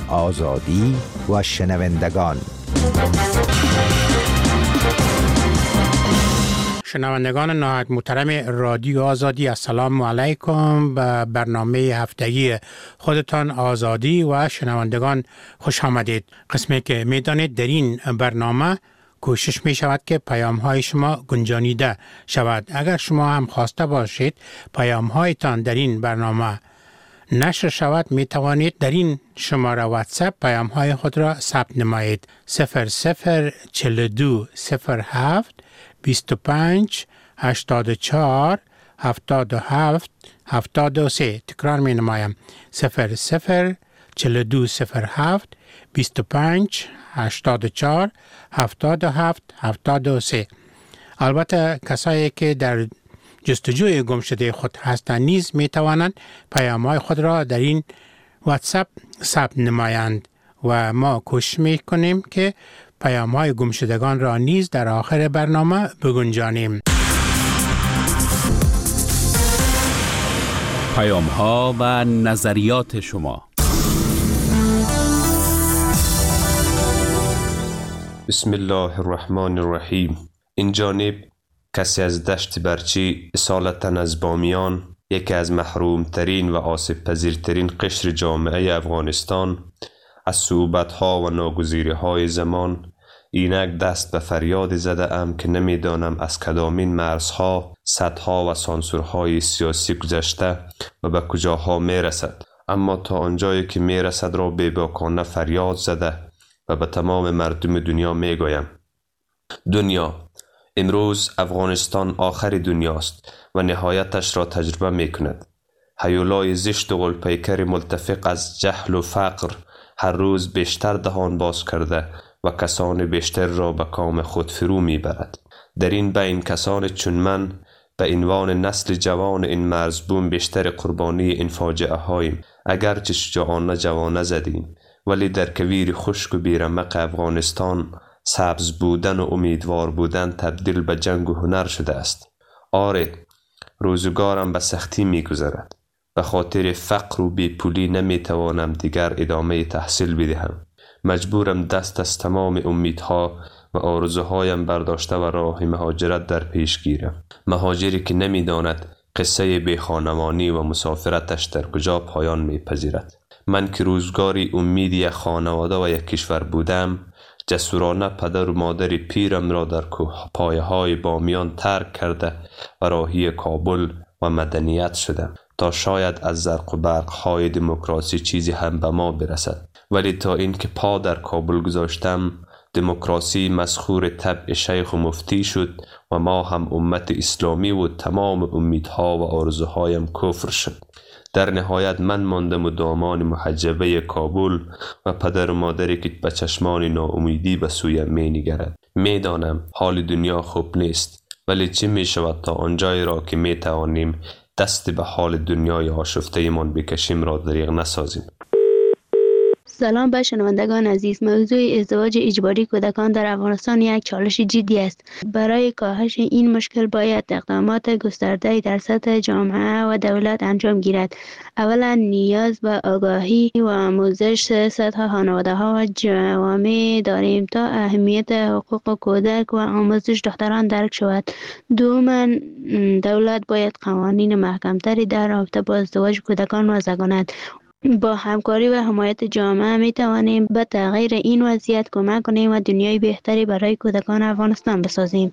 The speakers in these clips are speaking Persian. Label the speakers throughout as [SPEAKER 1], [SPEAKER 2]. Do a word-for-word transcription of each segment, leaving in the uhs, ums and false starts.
[SPEAKER 1] آزادی و شنوندگان.
[SPEAKER 2] شنوندگان نهایت محترم رادیو آزادی، السلام علیکم. به برنامه هفتگی خودتان آزادی و شنوندگان خوش آمدید. قسمی که میدانید در این برنامه کوشش می شود که پیام های شما گنجانیده شود. اگر شما هم خواسته باشید پیام هایتان در این برنامه نشر شود، می توانید در این شماره واتساپ پیام های خود را ثبت نمایید. صفر صفر چهل و دو صفر هفت بیست و پنج هشتاد و چهار هفتاد و هفت هفتاد و سه. تکرار می نمایم. صفر صفر چهل و دو صفر هفت بیست و پنج هشتاد و چهار هفتاد و هفت هفتاد و سه. البته کسایی که در جستجوی گمشده خود هستند نیز می توانند پیام‌های خود را در این واتساپ ثبت نمایند و ما کوشش می کنیم که پیام‌های گمشدگان را نیز در آخر برنامه بگنجانیم.
[SPEAKER 3] پیام‌ها و نظریات شما.
[SPEAKER 4] بسم الله الرحمن الرحیم. این جانب کسی از دشت برچی اصالتاً از بامیان، یکی از محرومترین و آسیب پذیرترین قشر جامعه افغانستان، از صعوبت‌ها و ناگزیری‌های زمان اینک دست به فریاد زده ام که نمیدانم از کدامین مرزها، سدها و سانسورهای سیاسی گذشته و به کجاها میرسد، اما تا آنجایی که میرسد را بی‌باکانه فریاد زده و به تمام مردم دنیا میگویم: دنیا، امروز افغانستان آخر دنیاست و نهایتش را تجربه میکند. هیولای زشت و غلپیکر ملتفق از جهل و فقر هر روز بیشتر دهان باز کرده و کسان بیشتر را به کام خود فرو میبرد. در این بین کسان چون من به عنوان نسل جوان این مرزبون بیشتر قربانی این فاجعه هاییم. اگرچه شجاعانه جوانه زدیم، ولی در کویر خشک و بیرمق افغانستان سبز بودن و امیدوار بودن تبدیل به جنگ و هنر شده است. آره، روزگارم به سختی می گذرد. به خاطر فقر و بیپولی نمی توانم دیگر ادامه تحصیل بدهم. مجبورم دست از تمام امیدها و آرزوهایم برداشته و راه مهاجرت در پیش گیرم. مهاجری که نمی داند قصه بیخانمانی و مسافرتش در کجا پایان می پذیرد. من که روزگاری امیدی خانواده و یک کشور بودم، جسورانه پدر و مادر پیرم را در پایه های بامیان ترک کرده و راهی کابل و مدنیت شدم تا شاید از زرق و برق های دموکراسی چیزی هم به ما برسد. ولی تا اینکه پا در کابل گذاشتم، دموکراسی مسخور طبع شیخ و مفتی شد و ما هم امت اسلامی و تمام امیدها و آرزوهایم کفر شد. در نهایت من ماندم و دامان محجبه کابل و پدر و مادری که به چشمان ناامیدی به سویم می نگرد. می دانم حال دنیا خوب نیست، ولی چه می شود تا آنجایی را که می توانیم دست به حال دنیای آشفته من بکشیم را دریغ نسازیم.
[SPEAKER 5] سلام به شنوندگان عزیز. موضوع ازدواج اجباری کودکان در افغانستان یک چالش جدی است. برای کاهش این مشکل باید اقدامات گسترده در سطح جامعه و دولت انجام گیرد. اولا نیاز به آگاهی و آموزش سطح خانواده‌ها و جوامع داریم تا اهمیت حقوق کودک و آموزش دختران درک شود. دوما دولت باید قوانین محکمتری در رابطه با ازدواج کودکان وضع کند. با همکاری و حمایت جامعه می توانیم به تغییر این وضعیت کمک کنیم و دنیای بهتری برای کودکان افغانستان بسازیم.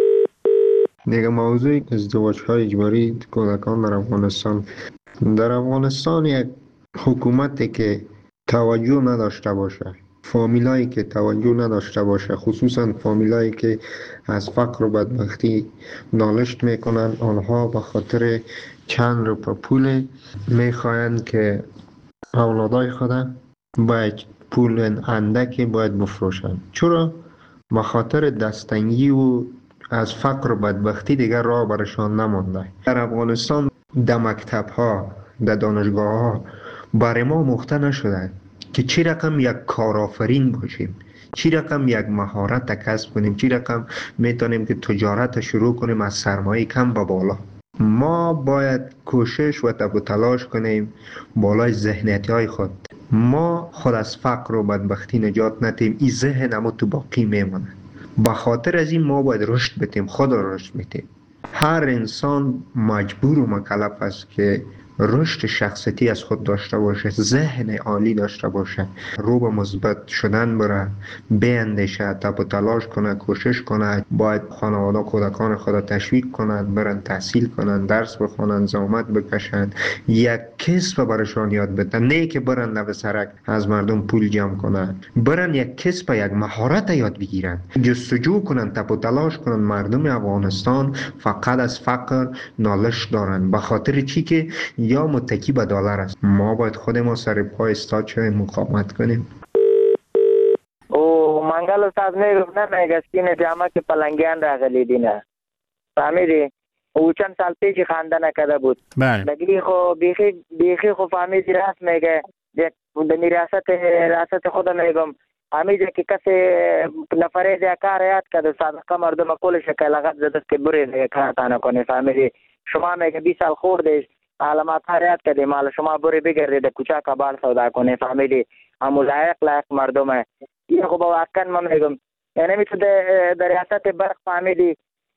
[SPEAKER 6] دیگه موضوع ازدواج‌های اجباری کودکان در افغانستان. در افغانستان یک حکومتی که توجه نداشته باشه، فامیلایی که توجه نداشته باشه، خصوصا فامیلایی که از فقر و بدبختی نالشت میکنن، آنها به خاطر چند روپه پول میخواهند که اولادای خود باید پول اندکی باید بفروشند. چرا؟ به خاطر دستنگی و از فقر و بدبختی دیگر راه برشان نمانده. در افغانستان در مکتب ها، در دانشگاه ها برای ما مخته نشده که چی رقم یک کارآفرین باشیم، چی رقم یک مهارت کسب کنیم، چی رقم میتونیم که تجارت شروع کنیم از سرمایه کم به بالا. ما باید کوشش و تب و تلاش کنیم بالای ذهنیتی های خود ما خود از فقر و بدبختی نجات ندیم، این ذهن اما تو باقی میمونه. به خاطر از این ما باید رشد بتیم، خود رشد میتیم. هر انسان مجبور و مکلف است که رشد شخصیتی از خود داشته باشه، ذهن عالی داشته باشه، رو به مثبت شدن بره، بیندیشه، تپ و تلاش کنه، کوشش کنه. باید خانواده کودکان خود تشویق کنند برن تحصیل کنند، درس بخونند، زحمت بکشند، یک کسب برشان یاد بدن، نه که برن لب سرک از مردم پول جمع کنند. برن یک کسب، یک مهارت یاد بگیرن، جستجو کنن، تپ و تلاش کنن. مردم افغانستان فقط از فقر نالش دارن. به خاطر چی؟ که یا متکی به دلار است. ما باید خود ما سر پای استاد شویم، مقاومت کنیم.
[SPEAKER 7] او منگل استاد میگفت نه میگستین جامعه که پلنگیان راغلی دینه، فهمیدی؟ او چند سال پیش خانده نکده بود.
[SPEAKER 2] بله.
[SPEAKER 7] بگی خو بیخی بیخی خو فهمیدی راست میگه. یک دنی ریاست ریاست خود میگم. فهمیدی که کسی نفره دیا کار یاد کرده صادقه مردم کلش که لغت زدست که بری کار تا نکنه. فهمیدی؟ شما میگه بیست سال خوردش علامات هریت کردی مال شما بری بگردید کوچه کبار سودا کنه. فهمیدی؟ اما لایق لایق مردمه. این خوب واقعا من میگم یعنی می تو در ریاست برق فهمیدی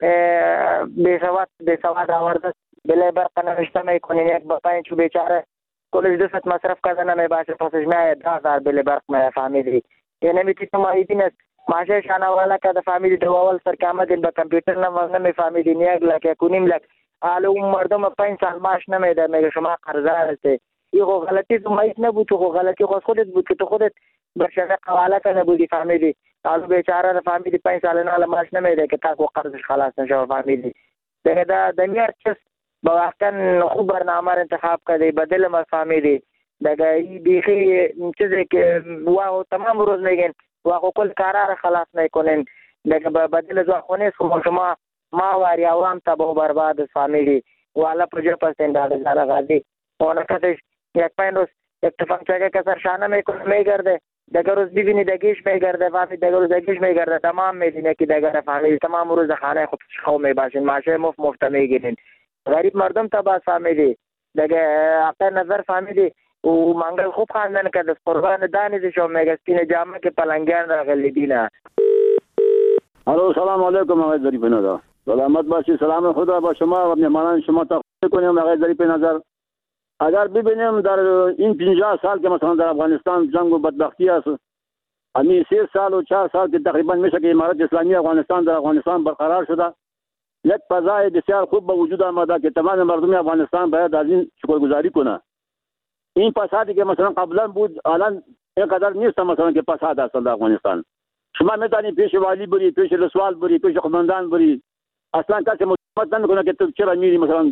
[SPEAKER 7] بی سواد بی سواد آورده بله برق نوشته میکنین یک با پنج چو بیچاره کلش دست مصرف کرده نمی باشه پسش میاید ده هزار بله برق می. فهمیدی؟ یعنی می تو ما ایدین است ماشه شانوالا کرده. فهمیدی دو اول سر که آمدین با کمپیوتر نمی فهمیدی نیگ لک یک و نیم لک حالا اون مردم پنج سال معاش نمیده میگه شما قرضدار هستی. این خو غلطی تو مایت نبود، تو خو غلطی خود خودت بود که تو خودت بخشنه قواله کنه بودی. فهمیدی؟ حالا بیچاره فهمیدی پنج سال نه معاش نمیده که تا کو قرضش خلاص نشه. فهمیدی؟ دیگه دا دنیار چیز با واقعا خوب برنامه انتخاب کردی بدل ما. فهمیدی؟ دیگه این بیخی چیزی که واو تمام روز میگن واقعا کل کارا خلاص میکنن. دیگه بدل زخونه شما ما واری عوام تبا و برباد. فهمیدی؟ والا پروژه پستین داده زاره غازی اونا کسش یک پین روز یک تفنگ چگه کسر شانه میکنه میگرده دیگر روز ببینی دگیش میگرده. فهمید؟ دیگر روز دگیش میگرده تمام میدینه که دیگر. فهمیدی؟ تمام روز خانه خود خو میباشین ماشه مفت مفت میگیرین غریب مردم تبا. فهمیدی؟ دیگر اقل نظر فهمیدی و منگل خوب خواندن کرده قربان دانیزی شو میگستین جامعه که پلنگیان را غلی دینه.
[SPEAKER 8] الو سلام علیکم آقای ظریف نظر. سلامت باشی. سلام خدا با شما و مهمانان شما تقدیم کنیم. آقای ظریف نظر اگر ببینیم در این پنجاه سال که مثلا در افغانستان جنگ و بدبختی است، همین سه سال و چهار سال که تقریبا میشه که امارت اسلامی افغانستان در افغانستان برقرار شده، یک فضای بسیار خوب به وجود آمده که تمام مردم افغانستان باید از این شکرگزاری کنه. این فسادی که مثلا قبلا بود الان اینقدر نیست مثلا که فساد است در افغانستان. شما میتونید پیش والی بری، پیش رسوال بری، پیش قماندان بری، اصلا کسی مطمئن نمیکنه که تو چرا میری مثلا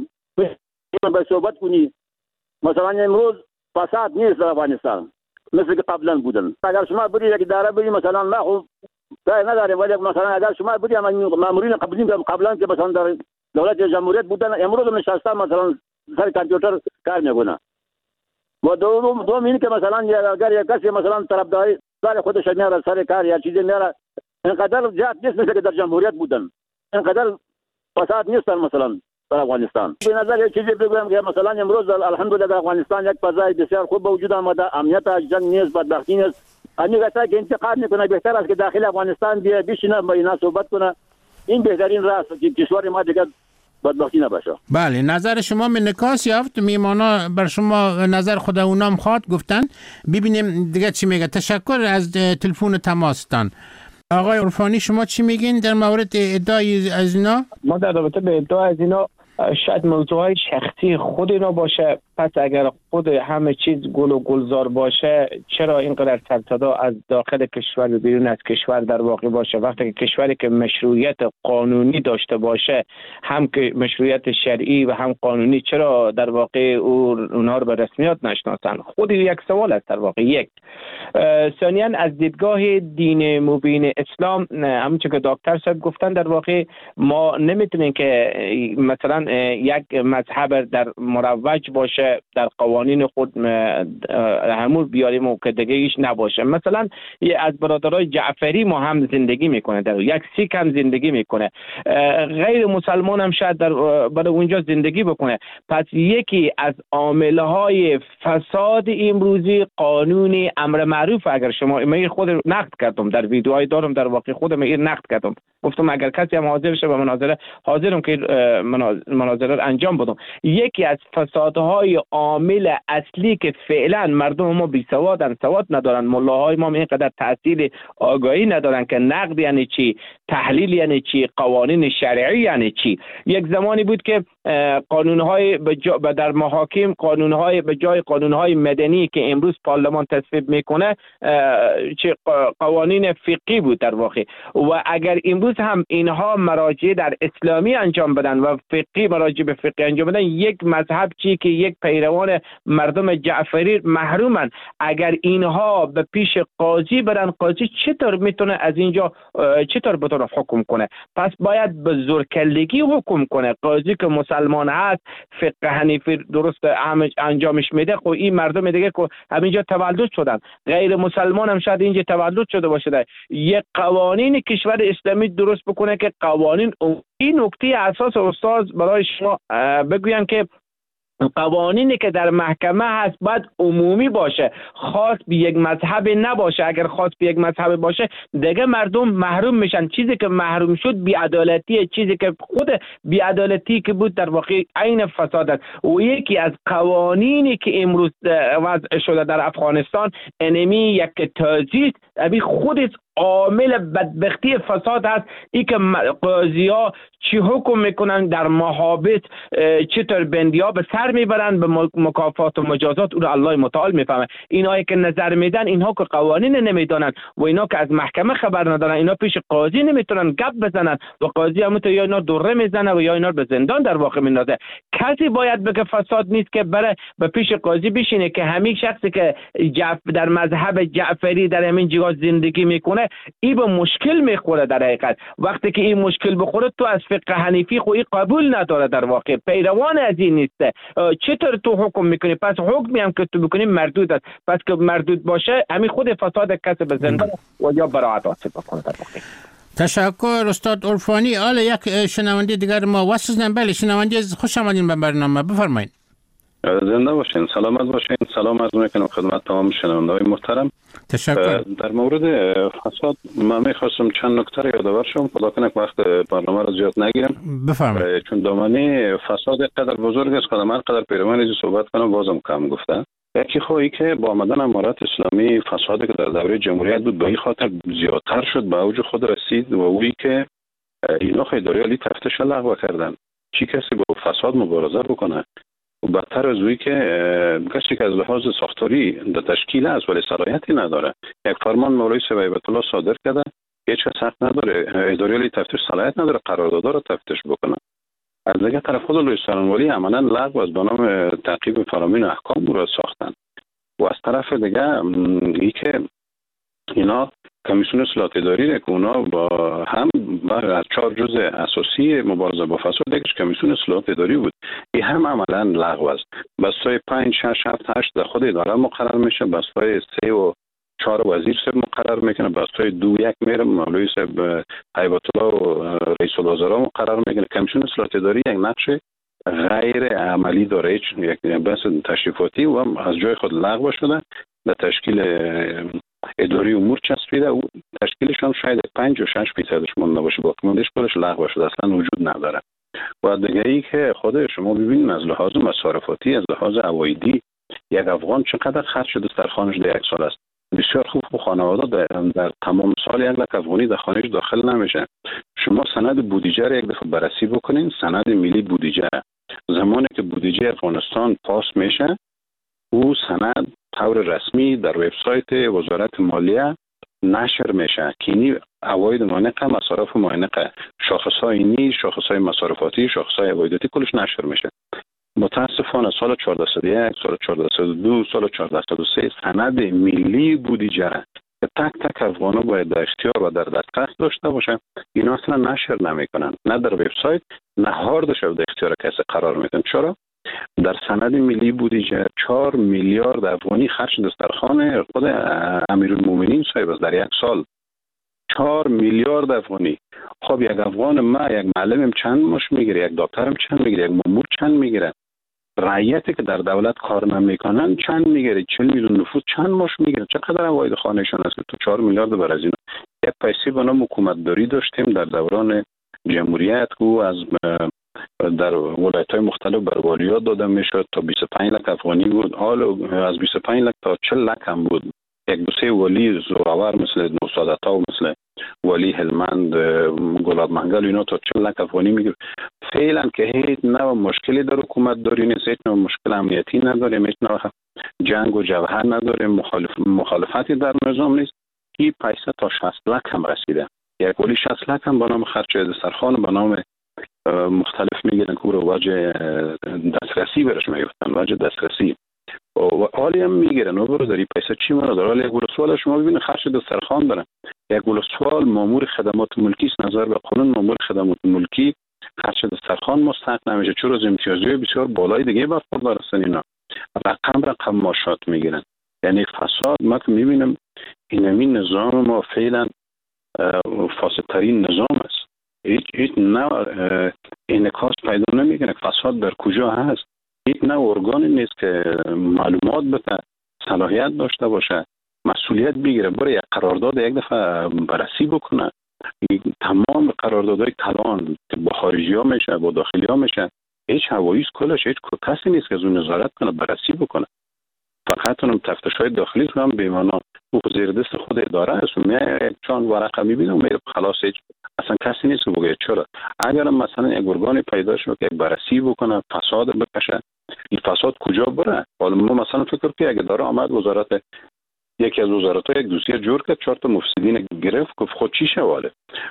[SPEAKER 8] به صحبت کنی. مثلا امروز فساد نیست در افغانستان مثل که قبلا بودن. اگر شما بری یک اداره بری مثلا ما خب رای نداره، ولی مثلا اگر شما بری مامورین قبلی قبلا که مثلا در دولت جمهوریت بودن امروز نشسته مثلا سر کامپیوتر کار میکنه. و دوم دوم این که مثلا اگر یک کسی مثلا طرفداری دار خودش میاره سر کار یا چیزی میاره اینقدر زیاد نیست مثل که در جمهوریت بودن. اینقدر فساد نیست مثلا در افغانستان. به نظر یک چیزی بگم که مثلا امروز الحمدلله در افغانستان یک فضای بسیار خوب به وجود آمده، امنیت جنگ نیست، بدبختی نیست. همین کسایی که انتقاد میکنه بهتر است که داخل افغانستان بیا بشینه با اینا صحبت کنه. این بهترین راه است که کشور ما دیگه بدبختی نباشه.
[SPEAKER 2] بله نظر شما من نکاس یافت. میمانا بر شما نظر خود اونام خواد گفتن. ببینیم دیگه چی میگه. تشکر از تلفن تماستان. آقای عرفانی شما چی میگین در مورد ادعای از اینا؟
[SPEAKER 9] ما در رابطه به ادعای از اینا شاید موضوعهای شخصی خود اینا باشه. پس اگر خود همه چیز گل و گلزار باشه چرا اینقدر سرصدا از داخل کشور و بیرون از کشور در واقع باشه؟ وقتی که کشوری که مشروعیت قانونی داشته باشه، هم که مشروعیت شرعی و هم قانونی، چرا در واقع اونها رو به رسمیت نشناسن؟ خود یک سوال است در واقع. یک ثانیاً از دیدگاه دین مبین اسلام همونچه که دکتر صاحب گفتن در واقع ما نمیتونیم که مثلا یک مذهب در مروج باشه در قوانین قوانین خود همون بیاریم و که دیگه ایش نباشه. مثلا از برادرای جعفری ما هم زندگی میکنه، در یک سیک هم زندگی میکنه، غیر مسلمان هم شاید در برای اونجا زندگی بکنه. پس یکی از عاملهای فساد امروزی قانون امر معروف. اگر شما من خود نقد کردم در ویدیوهای دارم، در واقع خودم این نقد کردم، گفتم اگر کسی هم حاضر شه به مناظره حاضرم که مناظره رو انجام بدم. یکی از فسادهای عامل اصلی که فعلا مردم ما بی سوادن، سواد ندارن، ملاهای ما اینقدر تحصیل آگاهی ندارن که نقد یعنی چی، تحلیل یعنی چی، قوانین شرعی یعنی چی. یک زمانی بود که قانونهای در محاکم قانونهای به جای قانونهای مدنی که امروز پارلمان تصویب میکنه چه قوانین فقهی بود در واقع. و اگر امروز هم اینها مراجع در اسلامی انجام بدن و فقهی مراجع به فقهی انجام بدن، یک مذهب چی که یک پیروان مردم جعفری محرومن، اگر اینها به پیش قاضی برن، قاضی چطور میتونه از اینجا چطور بتونه حکم کنه؟ پس باید به زورکلگی حکم کنه. قاضی که مسلمان هست فقه حنیفی درست انجامش میده، خب این مردم دیگه که همینجا تولد شدن، غیر مسلمان هم شاید اینجا تولد شده باشه، یک قوانین کشور اسلامی درست بکنه که قوانین. این نکته اساس استاد برای شما بگویم که قوانینی که در محکمه هست باید عمومی باشه، خاص به یک مذهب نباشه. اگر خاص به یک مذهب باشه دیگه مردم محروم میشن. چیزی که محروم شد بی‌عدالتی، چیزی که خود بی‌عدالتی که بود در واقع عین فساد است. و یکی از قوانینی که امروز وضع شده در افغانستان انمی یک تازیست، ابی خودش عامل بدبختی فساد هست. ای که قاضی ها چی حکم میکنن در محابط، چطور بندی ها به سر میبرن به مکافات و مجازات، اون الله متعال میفهمه. اینایی که نظر میدن اینها که قوانین نمیدانن و اینا که از محکمه خبر ندارن، اینا پیش قاضی نمیتونن گپ بزنن و قاضی هم تو یا اینا دوره میزنه و یا اینا به زندان در واقع میندازه. کسی باید بگه فساد نیست که بره به پیش قاضی بشینه که همین شخصی که در مذهب جعفری در همین جگاه زندگی میکنه این به مشکل میخوره. در حقیقت وقتی که این مشکل بخوره تو از فقه حنیفی خو این قبول نداره، در واقع پیروان از این نیسته، چطور تو حکم میکنی؟ پس حکمی هم که تو بکنی مردود است. پس که مردود باشه همین خود فساد کسی به زندان و یا براعت حاصل بکنه در واقع.
[SPEAKER 2] تشکر استاد عرفانی. حالا یک شنونده دیگر ما واسه بله شنونده خوش آمدین به برنامه، بفرمایید.
[SPEAKER 10] زنده باشین، سلامت باشین. سلام عرض میکنم خدمت تمام شنونده‌های محترم.
[SPEAKER 2] تشکر.
[SPEAKER 10] در مورد فساد من میخواستم چند نکته رو یادآور شم، خدا کنه که وقت برنامه رو زیاد نگیرم.
[SPEAKER 2] بفرمایید. چون
[SPEAKER 10] دامنه فساد قدر بزرگ است، خودم هر قدر پیرامون از صحبت کنم بازم کم گفته. یکی خواهی که با آمدن امارات اسلامی فسادی که در دوره جمهوریت بود به این خاطر زیادتر شد، به اوج خود رسید و اویی که اینا اداره عالی تفتیش لغو کردن. چی کسی با فساد مبارزه بکنه؟ و بدتر از اوی که کسی که از لحاظ ساختاری در تشکیل است ولی صلاحیتی نداره. یک فرمان مولوی صاحب هیبت الله صادر کرده، هیچ کس حق نداره اداره عالی تفتیش صلاحیت نداره قراردادها رو تفتیش بکنه. از دیگه طرف خود لوی سرانوالی عملا لغو از به نام تعقیب فرامین احکام رو ساختن. و از طرف دیگه ای که اینا کمیسیون اصلاحات اداری که اونا با هم از چهار جزء اساسی مبارزه با فساد یکیش کمیسیون اصلاحات اداری بود، این هم عملا لغو است. بستای پنج شش هفت هشت در خود اداره مقرر میشه، بستای سه و چهار وزیر صاحب مقرر میکنه، بستای دو یک میره مولوی صاحب هیبت الله و رئیس الوزراء مقرر میکنه. کمیسیون اصلاحات اداری یک نقش غیر عملی داره، یک بحث تشریفاتی و از جای خود لغو شده، به تشکیل اداری امور چسبیده و تشکیلش هم شاید پنج و شش فیصدش مونده باشه، باقی موندهش خودش لغو شده، اصلا وجود نداره. و دیگه ای که خود شما ببینید از لحاظ مصارفاتی، از لحاظ عوایدی یک افغان چقدر خرج شده در خانه‌اش در یک سال است. بسیار خوب خوب خانواده در, در تمام سال یک لک افغانی در خانه‌اش داخل نمیشه. شما سند بودجه را یک دفعه بررسی بکنین، سند ملی بودجه زمانی که بودجه افغانستان پاس میشه او سند طور رسمی در وبسایت وزارت مالیه نشر میشه که اینی عواید مانقه، مصارف مانقه، شاخصهای نی، شاخصهای مصارفاتی، شاخصهای عوایداتی کلش نشر میشه. متاسفانه سال چهارده صد و یک، سال چهارده صد و دو، سال چهارده صد و سه سند ملی بودجه که تک تک افغانا باید در اختیار و در دسترس داشته باشه، اینا اصلا نشر نمیکنن، نه در وبسایت نه هاردش در اختیار کسی قرار میدن. چرا؟ در سند ملی بودجه چهار میلیارد افغانی خرج دسترخوان خود امیرالمومنین صاحب است در یک سال. چهار میلیارد افغانی. خب یک افغان ما، یک معلمم چند مش میگیره، یک دکترم چند میگیره، یک مامور چند میگیره، رعیتی که در دولت کار نمیکنن چند میگیره، چهل میلیون نفوس چند مش میگیره، چقدر عواید خانهشان است که تو چهار میلیارد بر از اینا. یک پیسه به نام حکومت داری داشتیم در دوران جمهوریت که از در ولایت‌های مختلف بر والیات داده میشد تا بیست و پنج لک افغانی بود. حال از بیست و پنج لک تا چهل لک هم بود. یک دو سه ولی زورآور مثل نوسادتا و مثل ولی هلمند گلاب منگل اینا تا چهل لک افغانی میگیره. فعلا که هیچ نوع مشکلی در حکومت داری نیست، هیچ نوع مشکل امنیتی نداریم، هیچ نوع جنگ و جبهه نداریم، مخالف مخالفتی در نظام نیست. این پیسه تا شصت لک هم رسیده. یک ولی شصت لک هم به نام خرج دسترخوان به نام مختلف میگیرن که رو وجه دسترسی برش میگفتن، وجه دسترسی و حالی هم میگیرن و برو داری پیسه چی مرا داره. حالی یک ولسوال شما ببینید خرج دسترخوان دارن. یک ولسوال مامور خدمات ملکی است، نظر به قانون مامور خدمات ملکی خرج دسترخوان مستحق نمیشه، چون از امتیازی بسیار بالای دیگه برخوردار هستن. اینا رقم رقم ماشات میگیرن. یعنی فساد ما که میبینم اینمی نظام ما فعلا فاسدترین نظام است. هیچ هیچ نوع انعکاس پیدا نمیکنه. فساد در کجا هست؟ هیچ نوع ارگانی نیست که معلومات بده، صلاحیت داشته باشه، مسئولیت بگیره، برای یک قرارداد یک دفعه بررسی بکنه. تمام قراردادهای کلان با خارجی ها میشه، با داخلی ها میشه، هیچ هوایی کلش هیچ کسی نیست که از اون نظارت کنه، بررسی بکنه. فقط اونم تفتش های داخلی هم بیمانا او زیر دست خود اداره است. من چون ورقه میبینم میره خلاص، هیچ اصلا کسی نیست که بگه چرا. اگر مثلا یک ارگانی پیدا شد که بررسی بکنه، فساد بکشه، این فساد کجا بره؟ حالا ما مثلا فکر کنیم اگه داره آمد وزارت یکی از وزارت‌ها یک دوسیه جور کرد، چهار تا مفسدین گرفت، گفت خود چی شواله.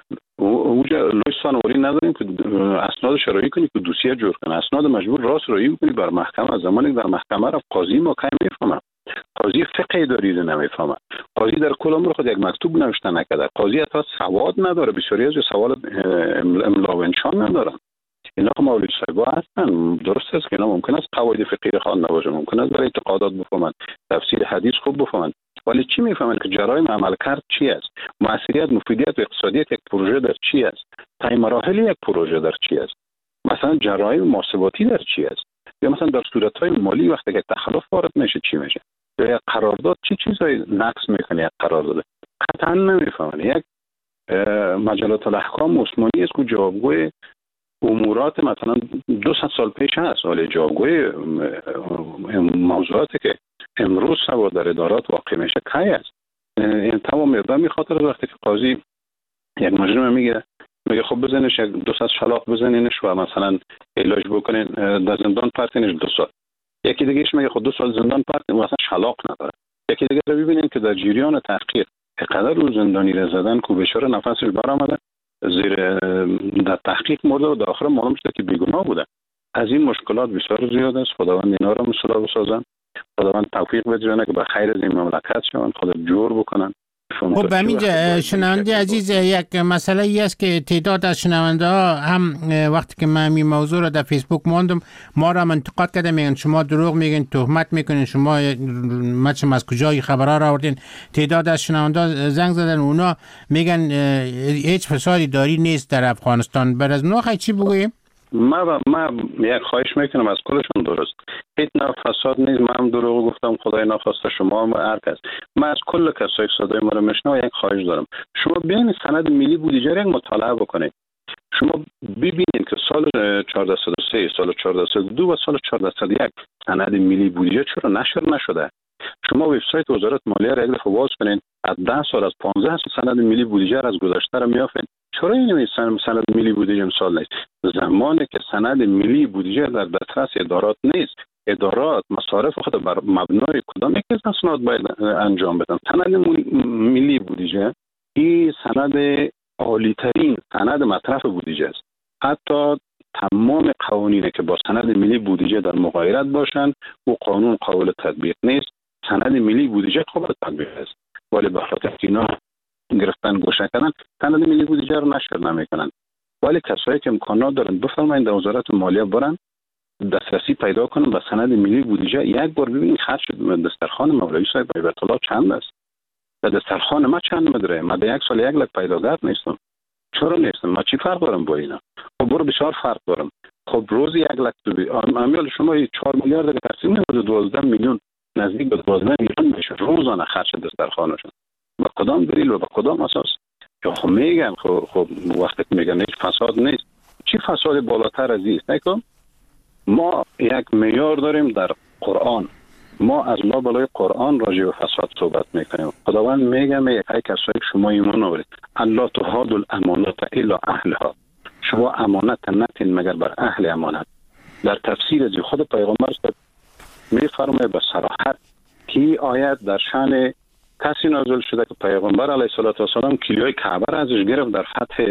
[SPEAKER 10] اونجا لویستان ولی نداریم که اسناد شرعی کنی که دوسیه جور کنه، اسناد مجبور راست رایی کنی بر محکمه. از زمانی در محکمه را قاضی ما کی میفهمه، قاضی فقه اداری رو نمیفهمه، قاضی در کل عمر خود یک مکتوب نوشته نکرده، قاضی حتی سواد نداره، بسیاری از سوال املا و انشان نداره. اینا که مولوی صاحبا هستن، درست است که اینا ممکن است قواعد فقهی خوانده باشه، ممکن است برای اعتقادات بفهمن، تفسیر حدیث خوب بفهمن، ولی چی میفهمن که جرایم عمل کرد چی است، موثریت، مفیدیت و اقتصادیت یک پروژه در چی است، طی مراحل یک پروژه در چی است، مثلا جرایم محاسباتی در چی است، یا مثلا در صورت‌های مالی وقتی که تخلف وارد میشه چی میشه، یا یک قرارداد چی چیزایی نقض میکنه یک قرارداد، قطعا نمیفهمن. یک مجلات الاحکام عثمانی است که جوابگوی امورات مثلا دویست سال پیش هست، ولی جوابگوی موضوعاتی که امروز سوار در ادارات واقع میشه کی است. این تمام مقدار میخاطر وقتی که قاضی یک مجرم میگه میگه خب بزنش یک دویست شلاق بزنینش و مثلا علاج بکنین، در زندان پرتینش دو سال. یکی دیگهش میگه خب دو سال زندان پرتین و مثلا شلاق نداره. یکی دیگه رو ببینین که در جریان تحقیق چقدر رو زندانی را زدن که بیچاره نفسش برآمده، زیر در تحقیق مرده و در آخر معلوم شده که بیگناه بوده. از این مشکلات بسیار زیاد است. خداوند اینا را مسئول بسازن، خداوند توفیق بده که به خیر از این مملکت شون، خدا جور بکنن.
[SPEAKER 2] خب همینجا شنونده عزیز، یک مسئله ای است که تعداد از شنونده ها هم وقتی که من این موضوع رو در فیسبوک ماندم ما را انتقاد کرده، میگن شما دروغ میگین، تهمت میکنین، شما مچم از کجای خبرها را آوردین. تعداد از شنونده ها زنگ زدن، اونا میگن هیچ فسادی داری نیست در افغانستان. بر از اونا خیلی چی بگوییم؟
[SPEAKER 10] ما ما یک خواهش میکنم از کلشون درست، هیچ نوع فساد نیست. من هم دروغ گفتم، خدای نخواسته شما هم هر کس. من از کل کسایی که صدای ما رو میشنوه یک خواهش دارم، شما بیاین سند ملی بودجه را یک مطالعه بکنید. شما ببینید که سال چهارده صد و سه، سال چهارده صد و دو و سال چهارده صد و یک سند ملی بودجه چرا نشر نشده. شما وبسایت وزارت مالیه را یک دفعه باز کنین، از ده سال از پانزده سال سند ملی بودجه را از گذشته را میافین. چرا این سند ملی بودجه امسال نیست؟ زمانی که سند ملی بودجه در دسترس ادارات نیست، ادارات مصارف خود بر مبنای کدام یک اسناد باید انجام بدن. سند ملی بودجه این سند عالی ترین سند مصرف بودجه است. حتی تمام قوانینی که با سند ملی بودجه در مغایرت باشند و قانون قابل تطبیق نیست، سند ملی بودجه قابل تطبیق است، ولی به خاطر اینا گرفتن گوشه کردن سند ملی بودجه رو نشر نمیکنن. ولی کسایی که امکانات دارن بفرمایید در وزارت مالیه برن، دسترسی پیدا کنم به سند ملی بودجه. یک بار ببینید خرج دسترخوان مولوی صاحب بیت الله چند است. در دسترخوان ما چند مدره؟ من در یک سال یک لک پیداگر نیستم. چرا نیستم؟ من چی فرق دارم با اینا؟ خب برو بسیار فرق دارم. خب روزی یک لک تو امیال شما چهار میلیارد که تقسیم نمیشه دوازده میلیون نزدیک به دوازده میلیون میشه روزانه خرج دسترخوانشون. با کدام دلیل و با کدام اساس؟ یا خب میگن خب خب وقتی میگن هیچ فساد نیست. چی فساد بالاتر از این است؟ نکن ما یک معیار داریم در قرآن. ما از ما بالای قرآن راجع به فساد صحبت میکنیم. خداوند میگه می یک کسایی شما ایمان آورید الله تهاد الامانات الا اهلها. شما امانت نتین مگر بر اهل امانت. در تفسیر از خود پیغمبر میفرماید به صراحت که آیت در شان کسی نازل شده که پیغمبر علیه السلام کلیوی کعبه ازش گرفت در فتح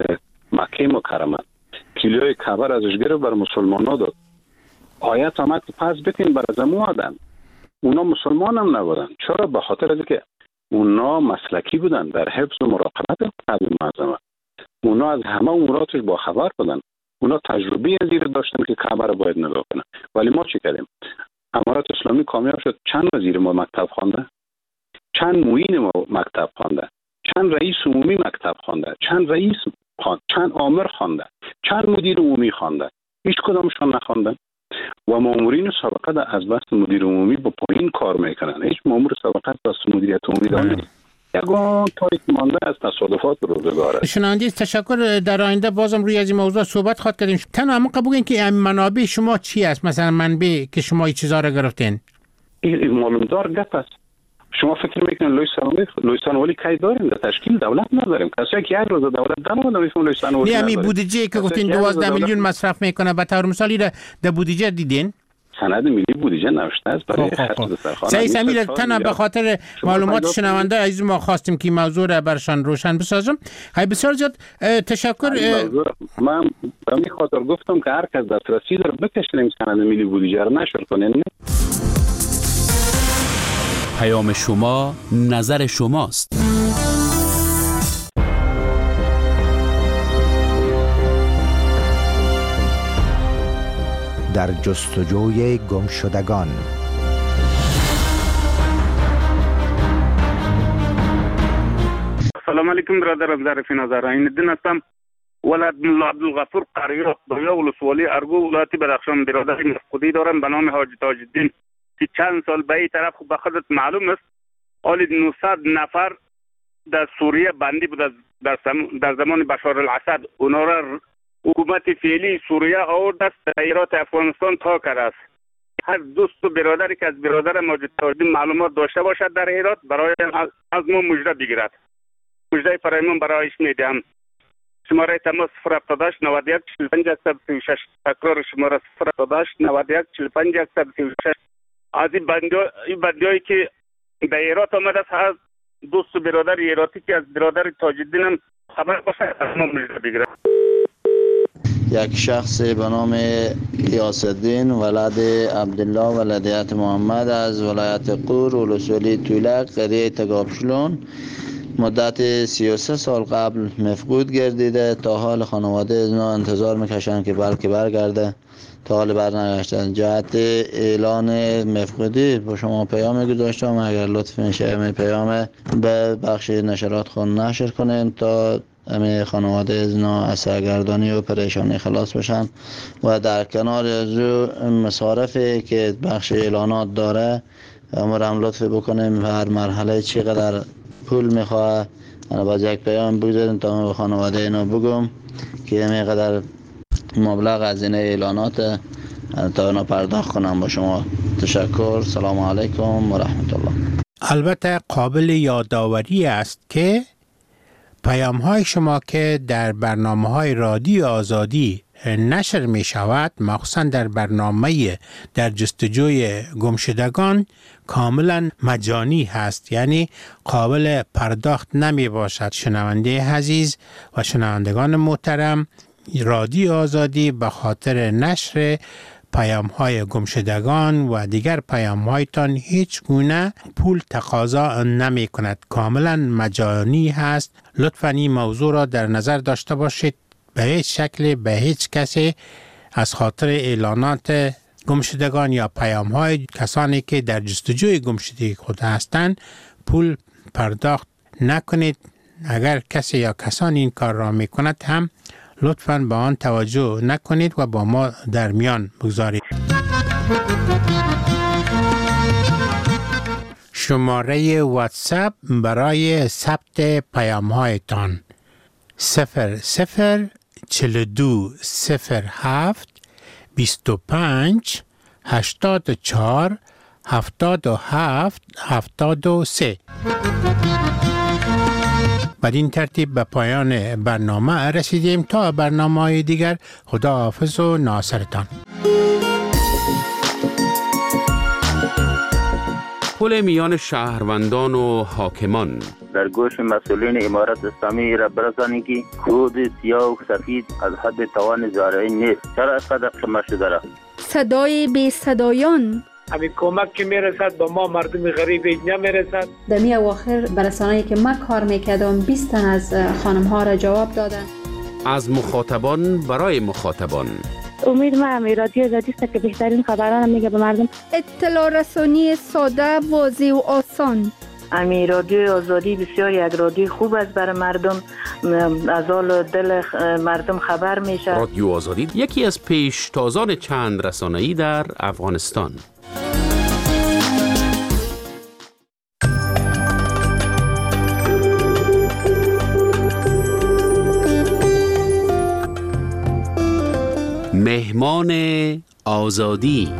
[SPEAKER 10] مکه مکرمه. کلیوی کعبه ازش گرفت بر مسلمانان داد. آیت آمد که پس بتین بر زمو آدن. اونا مسلمان هم نبودن. چرا؟ به خاطر از که اونا مسلکی بودن در حفظ و مراقبت کعبه معظمه. اونا از همه اموراتش با خبر بودن. اونا تجربه از این داشتن که کعبه رو باید نگاه کنن. ولی ما چی کردیم؟ امارات اسلامی کامیاب شد. چند وزیر ما مکتب خوانده؟ چند معین ما مکتب خوانده؟ چند رئیس عمومی مکتب خوانده؟ چند رئیس خوانده؟ چند آمر خوانده؟ چند مدیر عمومی خوانده؟ هیچ کدامشون نخواندن. و مامورین سابقه در از بس مدیر عمومی با پایین کار میکنن. هیچ مامور سابقه از مدیریت عمومی داره. یگان تاریک مانده از تصادفات روزگاره.
[SPEAKER 2] شنونده تشکر. در آینده بازم روی از این موضوع صحبت خواهد کردیم. تنها اما قبول این که منابع شما چی است؟ مثلا منبع که شما این چیزا را گرفتین.
[SPEAKER 10] این معلوم دار گپ است. شما فکر میکنین لویسان لویسان ولی کی داریم؟ در تشکیل دولت نداریم. کسی که یک روز دولت دارم نمیفهم لویسان ولی.
[SPEAKER 2] نه می بودجه که گفتین دوازده میلیون مصرف میکنه به طور مثالی در بودجه دیدین؟
[SPEAKER 10] سند ملی بودجه نوشته است برای خرج دسترخوان.
[SPEAKER 2] سعید سمیر تنها به خاطر معلومات شنونده عزیز ما خواستیم که موضوع را برشان روشن بسازم. های بسیار زیاد تشکر.
[SPEAKER 10] من به این خاطر گفتم که هر کس دسترسی داره بکشیم سند ملی بودجه رو نشر کنین.
[SPEAKER 3] پیام شما نظر شماست.
[SPEAKER 1] در جستجوی گمشدگان.
[SPEAKER 11] سلام علیکم برادران ظریفی نظر. این دین هستم. ولد ملا عبدالغفور قریات دویا ولسوالی ارگو ولایت بدخشان برادر مفقودی دارم به نام حاجی تاج الدین که چند سال به این طرف به خودت معلوم است حالی نهصد نفر در سوریه بندی بود در, در زمان بشار الاسد. اونا را حکومت فعلی سوریه آورد است ایرات افغانستان تا کرده است. هر دوست و برادری که از برادر ماجد تاج الدین معلومات داشته باشد در ایرات برای از ما مژده بگیرد. مژده فرایمان برایش میدهم. شماره تماس صفر هفتاد و هشت نود و یک چهل و پنج صد و سی و شش. تکرار شماره صفر هفتاد و هشت نود و یک چهل و پنج صد و سی و شش. از این بندیایی که به ایرات آمده است هر دوست و برادر ایراتی که از برادر تاج الدین هم خبر باشه از ما مژده بگیرد.
[SPEAKER 12] یک شخص به نام غیاث الدین ولد عبدالله ولدیت محمد از ولایت قور ولسوالی طولک قریه تگابشلون مدت سی و سه سال قبل مفقود گردیده. تا حال خانواده اینا انتظار میکشن که بلکه برگرده. تا حال برنگشتن. جهت اعلان مفقودی با شما پیام گذاشتم. اگر لطف میشه می پیام به بخش نشرات خون نشر کنین تا همه خانواده اینا از سرگردانی و پریشانی خلاص بشن و در کنار از مصارفی که بخش اعلانات داره امرم لطف بکنیم هر مرحله چقدر پول میخواه انا باز یک پیام بگذاریم تا من به خانواده اینا بگم که همینقدر مبلغ از این اعلانات تا اینا پرداخت کنم. با شما تشکر. سلام علیکم و رحمت الله.
[SPEAKER 2] البته قابل یادآوری است که پیام های شما که در برنامه های رادیو آزادی نشر می شود مخصوصا در برنامه در جستجوی گمشدگان کاملا مجانی هست، یعنی قابل پرداخت نمی باشد. شنونده عزیز و شنوندگان محترم، رادیو آزادی به خاطر نشر پیام های گمشدگان و دیگر پیام هایتان هیچ گونه پول تقاضا نمی کند، کاملا مجانی هست. لطفاً این موضوع را در نظر داشته باشید. به هیچ شکل به هیچ کسی از خاطر اعلانات گمشدگان یا پیام های کسانی که در جستجوی گمشدگی خود هستند پول پرداخت نکنید. اگر کسی یا کسانی این کار را می کند هم لطفاً به آن توجه نکنید و با ما در میان بگذارید. شماره واتساپ برای ثبت پیام هایتان صفر صفر چهل و دو صفر هفت بیست و پنج هشتاد و چهار هفتاد و هفت هفتاد و سه. بدین ترتیب به پایان برنامه رسیدیم. تا برنامه دیگر خدا حافظ و ناصرتان.
[SPEAKER 3] پل میان شهروندان و حاکمان
[SPEAKER 13] در گوش مسئولین امارت اسلامی را برسانید که کود سیاه و سفید از حد توان زارعی نیست. چرا اینقدر قیمت شده را؟
[SPEAKER 14] صدای بی صدایان
[SPEAKER 9] همین کمک که میرسد به ما مردم غریب نمیرسد.
[SPEAKER 15] در می اواخر برسانه‌ای که من کار میکردم بیست تن از خانم ها را جواب دادن.
[SPEAKER 3] از مخاطبان برای مخاطبان.
[SPEAKER 16] امید ما هم رادیو آزادی است که بهترین خبران میگه به مردم.
[SPEAKER 14] اطلاع رسانی ساده، واضح و آسان.
[SPEAKER 17] امی رادیو آزادی بسیار یک رادیو خوب است برای مردم، از حال دل مردم خبر میشه.
[SPEAKER 3] رادیو آزادی یکی از پیشتازان چند رسانه‌ای در افغانستان. مهمان آزادی.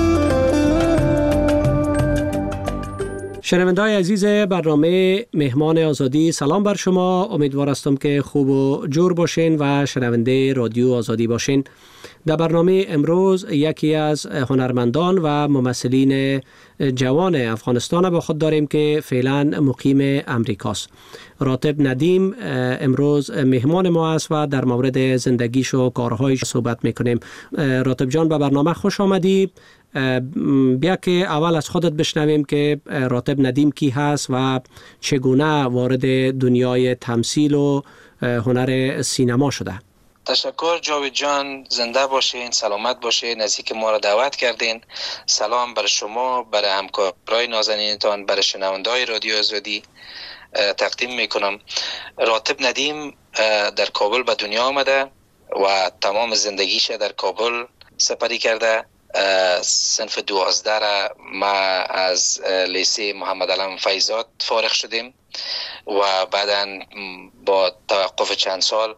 [SPEAKER 18] شنونده‌های عزیز برنامه مهمان آزادی، سلام بر شما. امیدوار هستم که خوب و جور باشین و شنونده رادیو آزادی باشین. در برنامه امروز یکی از هنرمندان و ممثلین جوان افغانستان با خود داریم که فعلا مقیم امریکاست. راتب ندیم امروز مهمان ما است و در مورد زندگیش و کارهایش صحبت میکنیم. راتب جان به برنامه خوش آمدی. بیا که اول از خودت بشنویم که راتب ندیم کی هست و چگونه وارد دنیای تمثیل و هنر سینما شده.
[SPEAKER 19] تشکر جاوید جان، زنده باشین، سلامت باشین، نزدیک ما را دعوت کردین. سلام بر شما، بر همکارای نازنینتان، بر شنونده‌های رادیو آزادی تقدیم میکنم. راتب ندیم در کابل به دنیا آمده و تمام زندگیش در کابل سپری کرده. صنف دوازده را ما از لیسه محمد علم فیضات فارغ شدیم و بعداً با توقف چند سال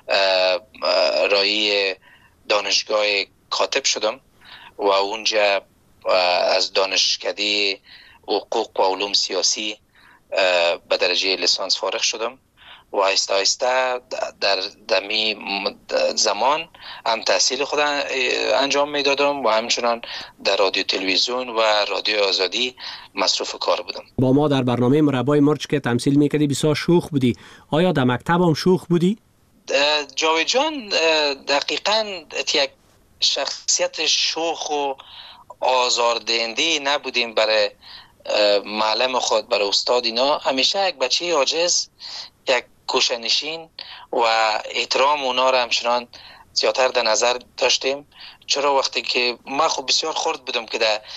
[SPEAKER 19] رایی دانشگاه کاتب شدم و اونجا از دانشکده حقوق و علوم سیاسی به درجه لیسانس فارغ شدم و آهسته آهسته در دمی زمان هم تحصیل خود انجام میدادم و همچنان در رادیو تلویزیون و رادیو آزادی مصروف کار بودم.
[SPEAKER 18] با ما در برنامه مربای مرچ که تمثیل میکردی بسیار شوخ بودی. آیا در مکتب هم شوخ بودی؟
[SPEAKER 19] جاوید جان دقیقاً یک شخصیت شوخ و آزاردهنده نبودیم برای معلم خود، برای استاد. اینا همیشه یک بچه عاجز، یک کوشنشین و احترام اونا را همچنان زیادتر در نظر داشتیم. چرا وقتی که من خب بسیار خرد بودم که در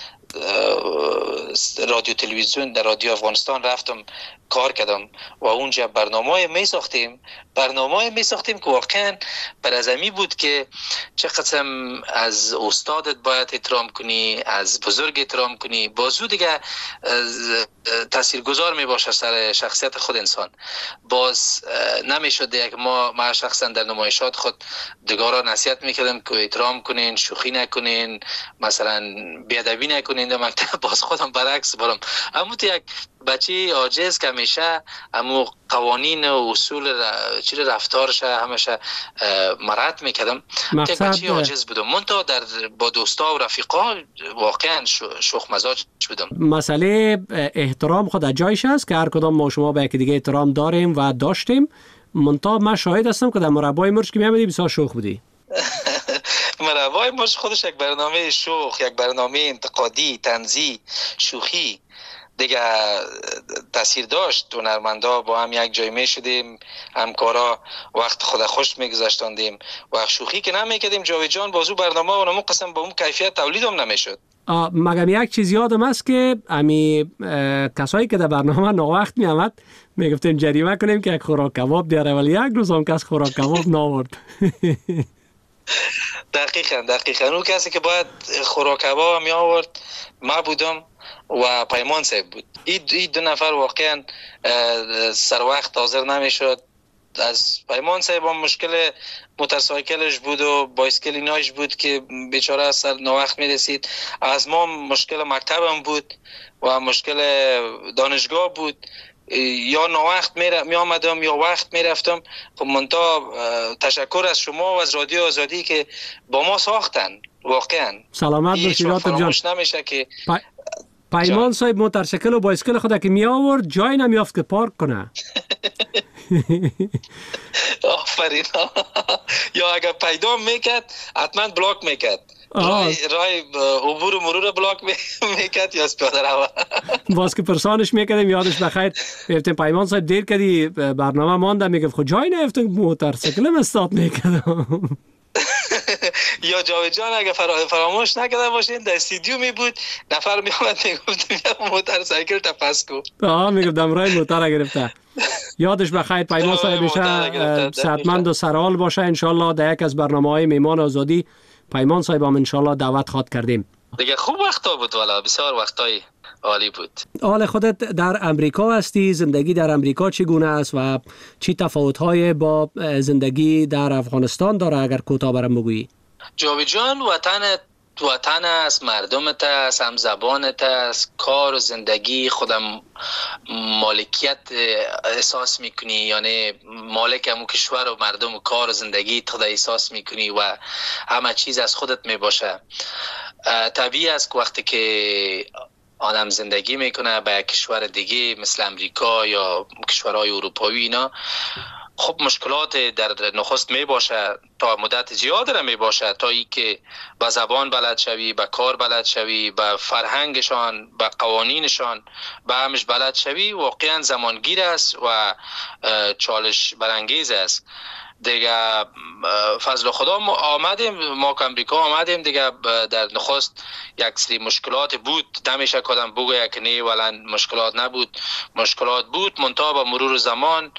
[SPEAKER 19] رادیو تلویزیون در رادیو افغانستان رفتم کار کردم و اونجا برنامه می ساختیم برنامه می ساختیم که واقعا بر از امی بود که چه قسم از استادت باید احترام کنی، از بزرگ احترام کنی، بازو دیگه تاثیرگذار می باشه سر شخصیت خود انسان. باز نمی شد یک ما ما شخصا در نمایشات خود دیگران نصیحت میکردم که احترام کنین، شوخی نکنین، مثلا بیادبی نکنین. در مکتب باز خودم برعکس برم، اما تو یک بچه عاجز که همیشه امو قوانین و اصول چی رفتارش همیشه مراعات میکردم. یک بچه عاجز بودم. من تا در با دوستا و رفیقا واقعا شوخ مزاج بودم.
[SPEAKER 18] مسئله احترام خود جایش است که هر کدام ما شما به یکی دیگه احترام داریم و داشتیم. منتها من شاهد هستم که در مربای مرچ که میامدی بسیار شوخ بودی.
[SPEAKER 19] مرا وای مش خودش یک برنامه شوخ، یک برنامه انتقادی، طنزی، شوخی دیگه تاثیر داشت. هنرمندا با هم یک جای می شدیم، همکارا وقت خود خوش میگذاشتندیم و شوخی که نمیکردیم. جاوید جان بازو برنامه و نمو قسم با اون کیفیت تولید هم نمیشد.
[SPEAKER 18] مگم یک چیز یادم است که امی کسایی که در برنامه ناوقت می آمد می گفتیم جریمه کنیم که یک خوراک کباب دیاره، ولی یک روز هم کس خوراک کباب ناورد.
[SPEAKER 19] دقیقاً دقیقاً اون کسی که باید خوراک کباب می آورد ما بودم و پیمان صاحب بود. این دو نفر واقعا سر وقت حاضر نمیشد. از پیمان صاحب هم مشکل موتورسایکلش بود و بایسکل ایناش بود که بیچاره سر ناوقت میرسید. از ما مشکل مکتبم بود و مشکل دانشگاه بود، یا ناوقت می آمدم یا وقت می رفتم. خب منتها تشکر از شما و از رادیو آزادی که با ما ساختن. واقعا
[SPEAKER 18] سلامت باشید راتب جان.
[SPEAKER 19] نمیشه که
[SPEAKER 18] پا... پیمان صاحب موتورسیکل و بایسکل خود که می آورد جای نمیافت که پارک کنه.
[SPEAKER 19] آفرین. یا اگر پیدا میکرد حتما بلاک میکرد، رای رای عبور و مرور بلاک میکرد یا پیاده رو.
[SPEAKER 18] باز که پرسانش میکردیم یادش بخیر گفتیم پیمان صاحب دیر کردی برنامه مانده، میگفت خود جای نیفتم موتورسیکلم استارت میکردم.
[SPEAKER 19] یا جاوید جان اگه فراموش نکرده باشین در استودیو می بود، نفر می آمد میگفت بیا موتورسیکل تا پس کو.
[SPEAKER 18] آها میگفتم رای موتور گرفته. یادش بخیر پیمان صاحب بشه، صحتمند و سرحال باشه ان شاء الله. در یک از برنامه‌های میهمان آزادی پیمان صاحب هم ان شاء الله دعوت خواد کردیم.
[SPEAKER 19] دیگه خوب وقتا بود، والا بسیار وقتای عالی بود.
[SPEAKER 18] حال خودت در امریکا هستی، زندگی در امریکا چگونه است و چی تفاوت‌های با زندگی در افغانستان داره اگر کوتاه برام بگویی؟
[SPEAKER 19] جاوید جان وطنت وطن است، مردمت است، هم زبانت است، کار و زندگی خودم مالکیت احساس میکنی، یعنی مالک همون کشور و مردم و کار و زندگی خود احساس میکنی و همه چیز از خودت میباشه. طبیعی است که وقتی که آدم زندگی میکنه به کشور دیگه مثل امریکا یا کشورهای اروپایی اینا، خب مشکلات در نخست می باشه، تا مدت زیاد را می باشه، تا ای که با زبان بلد شوی، با کار بلد شوی، با فرهنگشان، با قوانینشان، با همش بلد شوی، واقعا زمانگیر است و چالش برانگیز است. دیگه فضل خدا ما آمدیم، ما که امریکا آمدیم دیگه در نخست یک سری مشکلات بود، نمیشه کدام بگوید که نه ولی مشکلات نبود، مشکلات بود، منتها با مرور زمان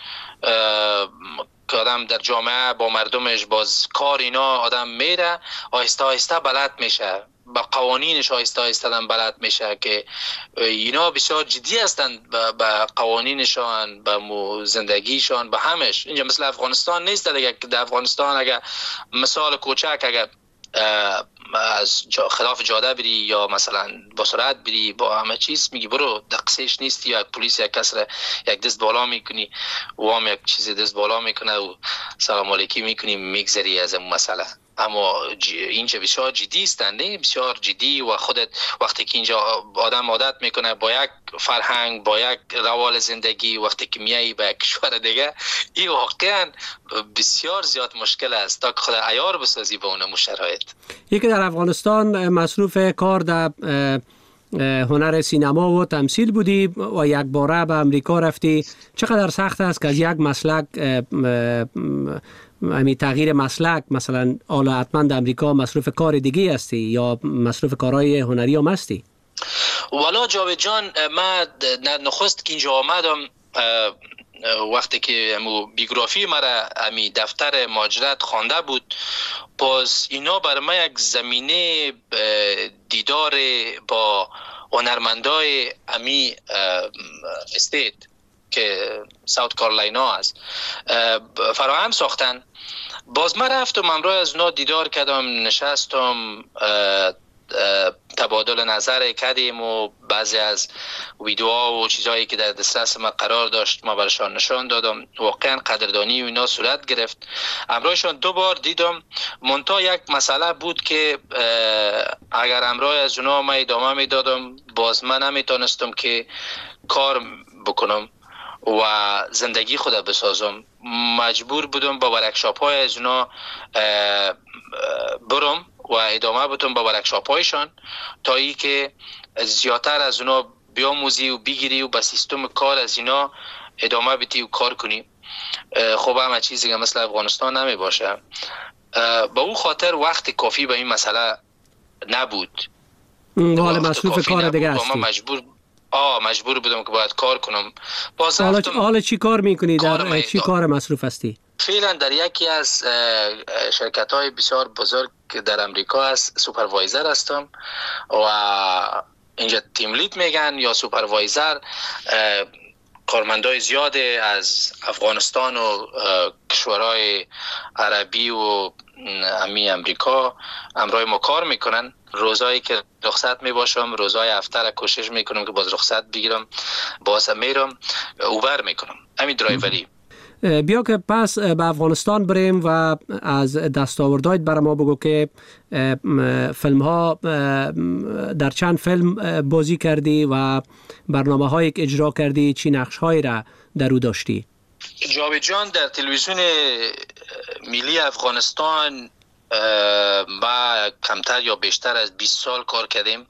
[SPEAKER 19] که آدم در جامعه با مردمش باز کار اینا آدم میره، آهسته آهسته بلد میشه، با قوانینش آهسته آهسته بلد میشه که اینا بسیار جدی هستند با قوانینشان، با زندگیشان، با همش. اینجا مثل افغانستان نیست دیگه. در افغانستان اگر مثال کوچک اگر از خلاف جاده بری یا مثلا با سرعت بری با همه چیز میگی برو، دقیقش نیست، یا پلیس یک کس را یک دست بالا میکنی و هم یک چیز دست بالا میکنه و سلام علیکی میکنی میگذری از اون مسئله. اما اینجا بسیار جدی است، نه بسیار جدی، و خودت وقتی که اینجا آدم عادت میکنه با یک فرهنگ، با یک روال زندگی، وقتی که میایی به کشور دیگه این واقعا بسیار زیاد مشکل است تا که خود عیار بسازی به اون شرایط.
[SPEAKER 18] یکی در افغانستان مصروف کار در هنر سینما و تمثیل بودی و یک باره به امریکا رفتی، چقدر سخت است که از یک مسلک همین تغییر مسلک، مثلا حالا حتما در امریکا مصروف کار دیگه هستی یا مصروف کارهای هنری هم هستی؟
[SPEAKER 19] والا جاوید جان من نخست که اینجا آمدم وقتی که بیوگرافی مرا امی دفتر مهاجرت خوانده بود، باز اینا برای من یک زمینه دیدار با هنرمندای امی استیت که ساوت کارولاینا است فراهم ساختن. باز من رفتم امروز از اونا دیدار کردم، نشستم، تبادل نظر کردیم و بعضی از ویدیوها و چیزهایی که در دسترس ما قرار داشت ما برشان نشان دادم. واقعا قدردانی و اینا صورت گرفت. امروزشان دو بار دیدم، منتها یک مسئله بود که اگر امروز از اونا ما ادامه می دادم باز من نمیتونستم که کار بکنم و زندگی خود بسازم. مجبور بودم با ورکشاپ های از اونا برم و ادامه بتون با ورکشاپ هایشان تا ای که زیادتر از اونا بیاموزی و بگیری و با سیستم کار از اینا ادامه بدی و کار کنی. خب همه چیزی که مثل افغانستان نمی باشه. با اون خاطر وقت کافی به این مسئله نبود.
[SPEAKER 18] حال مصروف کار دیگه هستی.
[SPEAKER 19] مجبور آه مجبور بودم که باید کار کنم. باز
[SPEAKER 18] حالا حالا چی کار میکنی؟ در چی کار مصروف هستی؟
[SPEAKER 19] فعلا در یکی از شرکت های بسیار بزرگ در امریکا است سوپروایزر هستم و اینجا تیم لید میگن یا سوپروایزر. کارمندای زیاد از افغانستان و کشورهای عربی و امی امریکا امرای ما کار میکنن. روزایی که رخصت میباشم، روزای هفته را کوشش میکنم که باز رخصت بگیرم، باز میرم اوبر میکنم، همین درایوری.
[SPEAKER 18] بیا که پس به افغانستان بریم و از دستاوردهایت برای ما بگو که فیلم ها در چند فیلم بازی کردی و برنامه هایی که اجرا کردی، چی نقش هایی را در او داشتی؟
[SPEAKER 19] جاوید جان در تلویزیون ملی افغانستان ما کمتر یا بیشتر از بیست سال کار کردیم.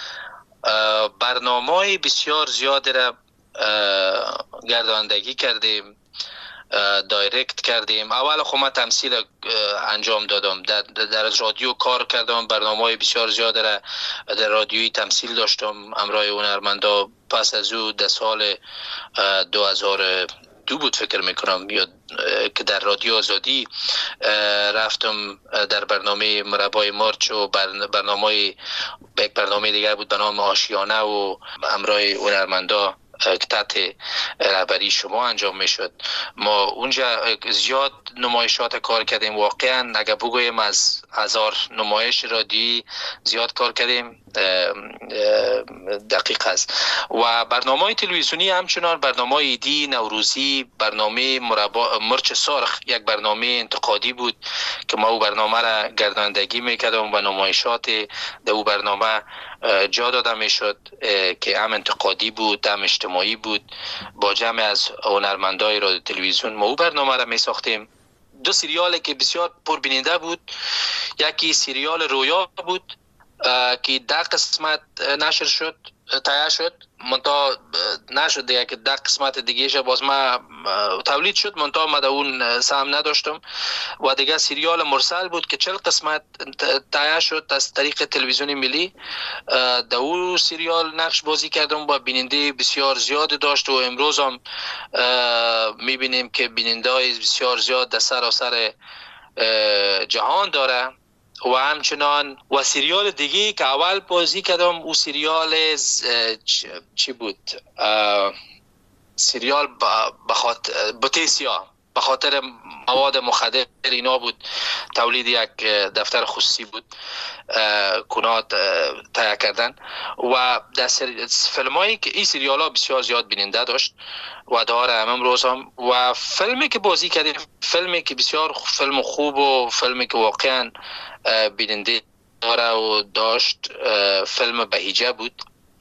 [SPEAKER 19] برنامه بسیار زیاد را گرداندگی کردیم، دایرکت کردیم. اول خب من تمثیل انجام دادم، در, در رادیو کار کردم، برنامه بسیار زیاد را در رادیویی تمثیل داشتم همراه هنرمندا. پس از او در سال دو هزار دو بود فکر میکنم یا که در رادیو آزادی رفتم در برنامه مربای مرچ و برنامه یک برنامه دیگر بود به نام آشیانه و همراه هنرمندا که تحت رهبری شما انجام میشد. ما اونجا زیاد نمایشات کار کردیم. واقعا اگر بگویم از هزار نمایش رادیویی زیاد کار کردیم، دقیق است. و برنامه تلویزیونی همچنان برنامه ایدی، نوروزی، برنامه مربا مرچ سرخ یک برنامه انتقادی بود که ما او برنامه را گرداندگی میکردم و نمایشات در او برنامه جا داده میشد که هم انتقادی بود هم اجتماعی بود. با جمع از هنرمندای رادیو تلویزیون ما او برنامه را می ساختیم. دو سریال که بسیار پربیننده بود، یکی سریال رویا بود که ده قسمت نشر شد، تایید شد، منتها نشد دیگه که ده قسمت دیگه شه باز ما تولید شد، منتها ما در اون سهم نداشتم. و دیگه سریال مرسل بود که چهل قسمت تایید شد از طریق تلویزیون ملی. در اون سریال نقش بازی کردم و بیننده بسیار زیاد داشت و امروز هم میبینیم که بیننده بسیار زیاد در سراسر جهان داره. و همچنان و سریال دیگه که اول بازی کردم او سریال چی بود؟ سریال بخاطر بوتیسیا به خاطر مواد مخدر اینا بود. تولید یک دفتر خصوصی بود کنات تهیه کردن و در فیلم هایی که این سریال ها بسیار زیاد بیننده داشت و داره هم امروز هم. و فیلمی که بازی کردیم فیلمی که بسیار فیلم خوب و فیلمی که واقعا بیننده داره و داشت فیلم بهیجه بود.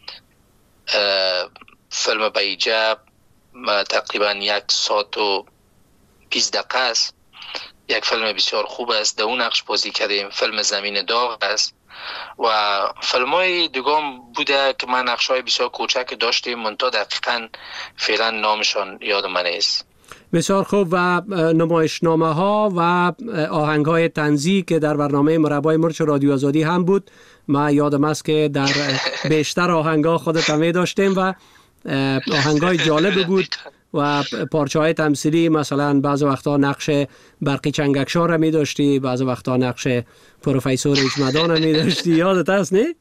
[SPEAKER 19] فیلم بهیجه تقریبا یک ساعت و بیست دقیقه است. یک فیلم بسیار خوب است، در اون نقش بازی کردیم. فیلم زمین داغ است و فیلم های دیگام بوده که من نقش های بسیار کوچک داشتیم منتها دقیقا فعلا نامشان یاد من نیست.
[SPEAKER 18] بسیار خوب. و نمایشنامه ها و آهنگ های طنزی که در برنامه مربای مرچ رادیو آزادی هم بود، ما یادم است که در بیشتر آهنگ ها خودت هم داشتیم و آهنگ های جالب بود و پارچه های تمثیلی، مثلا بعض وقتا نقش برقی چنگکشان را می داشتی، بعض وقتا نقش پروفیسور اجمدان را می داشتی. یادت هست نه؟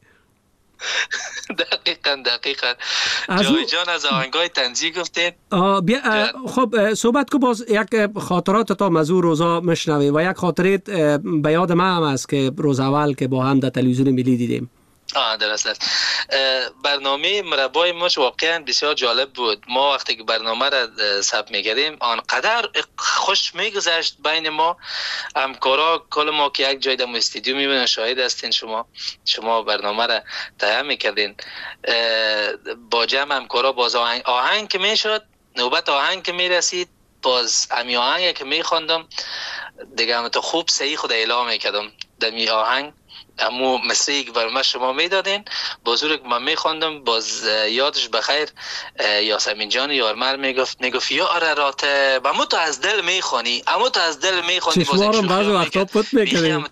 [SPEAKER 19] دقیقاً دقیقاً جاوید جان از آهنگای طنزی گفتین.
[SPEAKER 18] خب صحبت کو باز یک خاطرات تا مزو روزا مشنوی و یک خاطرت به یاد من هم است که روز اول که با هم در تلویزیون ملی دیدیم.
[SPEAKER 19] آه درست است. برنامه مربای مرچ واقعا بسیار جالب بود. ما وقتی که برنامه را ثبت می‌کردیم آنقدر خوش می‌گذشت بین ما همکارا، کل ما که یک جای در استودیو می‌بینن، شاهد هستین شما شما برنامه را تهیه می‌کردین با جمع همکارا. باز آهنگ آهنگ که میشد، نوبت آهنگ که میرسید، باز امی آهنگ که می‌خواندم دیگه هم تو خوب صحیح خود اعلام می‌کردم در می آهنگ امو مسیح بر ما شما میدادین بزرگ من میخواندم باز یادش بخیر یاسمین جان یارمر میگفت میگفت یا ارارات امو تو از دل میخوانی امو تو از دل میخوانی باز
[SPEAKER 18] چشمارم بعض وقتا پت میکنیم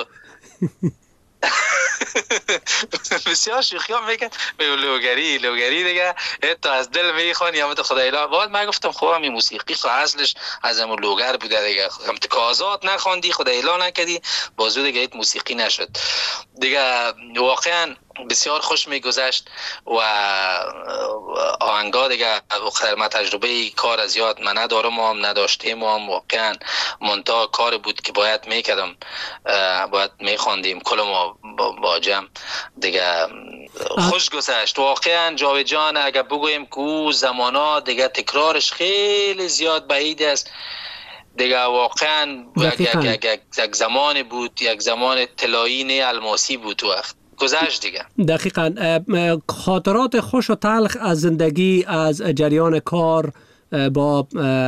[SPEAKER 19] بسیار شوخی هم میکن لوگری لوگری دیگه تو از دل میخوانی یا تو خدای لا بعد من گفتم خب همین موسیقی خو اصلش از همون لوگر بوده دیگه هم تکازات نخوندی خدای لا نکردی بازو دیگه ایت موسیقی نشد دیگه واقعا بسیار خوش میگذشت و آهنگا دیگه خیر ما تجربه کار از یاد من ندارم هم نداشتیم هم واقعا منتها کار بود که باید میکردم باید میخواندیم کل ما با جمع دیگه خوش گذشت واقعا. جاوید جان اگر بگویم که او زمانا دیگه تکرارش خیلی زیاد بعید است دیگه واقعا یک, یک, یک, یک زمان بود یک زمان طلایی نه الماسی بود تو وقت گذشت دیگه.
[SPEAKER 18] دقیقاً خاطرات خوش و تلخ از زندگی از جریان کار با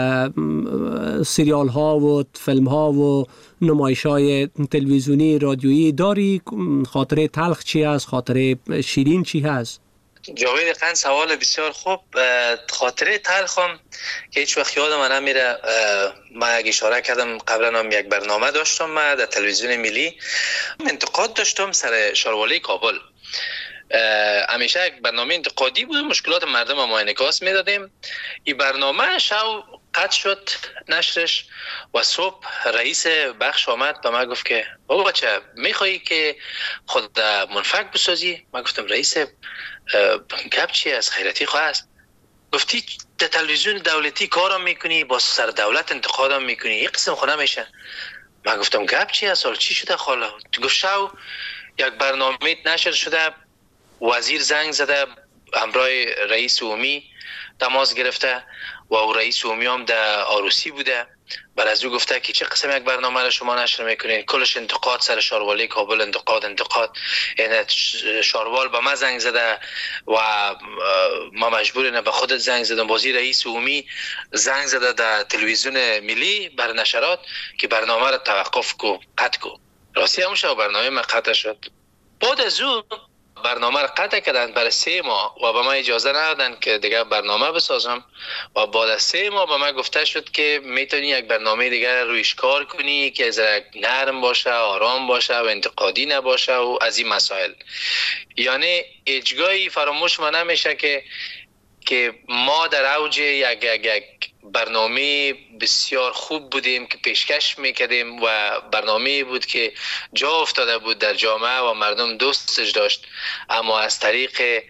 [SPEAKER 18] سریال ها و فیلم ها و نمایش های تلویزیونی رادیویی داری؟ خاطره تلخ چی هست؟ خاطره شیرین چی هست؟
[SPEAKER 19] جاوید خان سوال بسیار خوب. خاطره تلخم که هیچ وقت یادم نمیره من یک اشاره کردم قبلا هم یک برنامه داشتم من در تلویزیون ملی انتقاد داشتم سر شاروالی کابل. همیشه یک برنامه انتقادی بود مشکلات مردم ما انعکاس میدادیم. این برنامه شو قطع شد نشرش و صبح رئیس بخش آمد به من گفت که بابا بچه میخوایی که خود منفک بسازی؟ من گفتم رئیس گپ چی از خیرتی خواه است؟ گفتی در تلویزیون دولتی کارم میکنی با سر دولت انتقادم میکنی یک قسم خونه میشه. من گفتم گپ چی است؟ چی شده خاله؟ گفت شو یک برنامه نشر شده وزیر زنگ زده همراه رئیس عمومی تماس گرفته و او رئیس عمومی هم در آروسی بوده بعد از او گفته که چه قسم یک برنامه را شما نشر میکنید کلش انتقاد سر شاروالی کابل انتقاد انتقاد یعنی شاروال به ما زنگ زده و ما مجبوریم به خودت زنگ زدم بازی رئیس عمومی زنگ زده در تلویزیون ملی بر نشرات که برنامه را توقف کو قطع کو. راستی همون شب برنامه ما قطع شد. بعد از او برنامه را قطع کردن برای سه ماه و به من اجازه ندادن که دیگه برنامه بسازم و بعد از سه ماه به من گفته شد که میتونی یک برنامه دیگه رویش کار کنی که ذره نرم باشه آرام باشه و انتقادی نباشه و از این مسائل. یعنی هیچگاهی فراموش ما نمیشه که که ما در اوج یک یک یک برنامه بسیار خوب بودیم که پیشکش میکردیم و برنامه بود که جا افتاده بود در جامعه و مردم دوستش داشت اما از طریق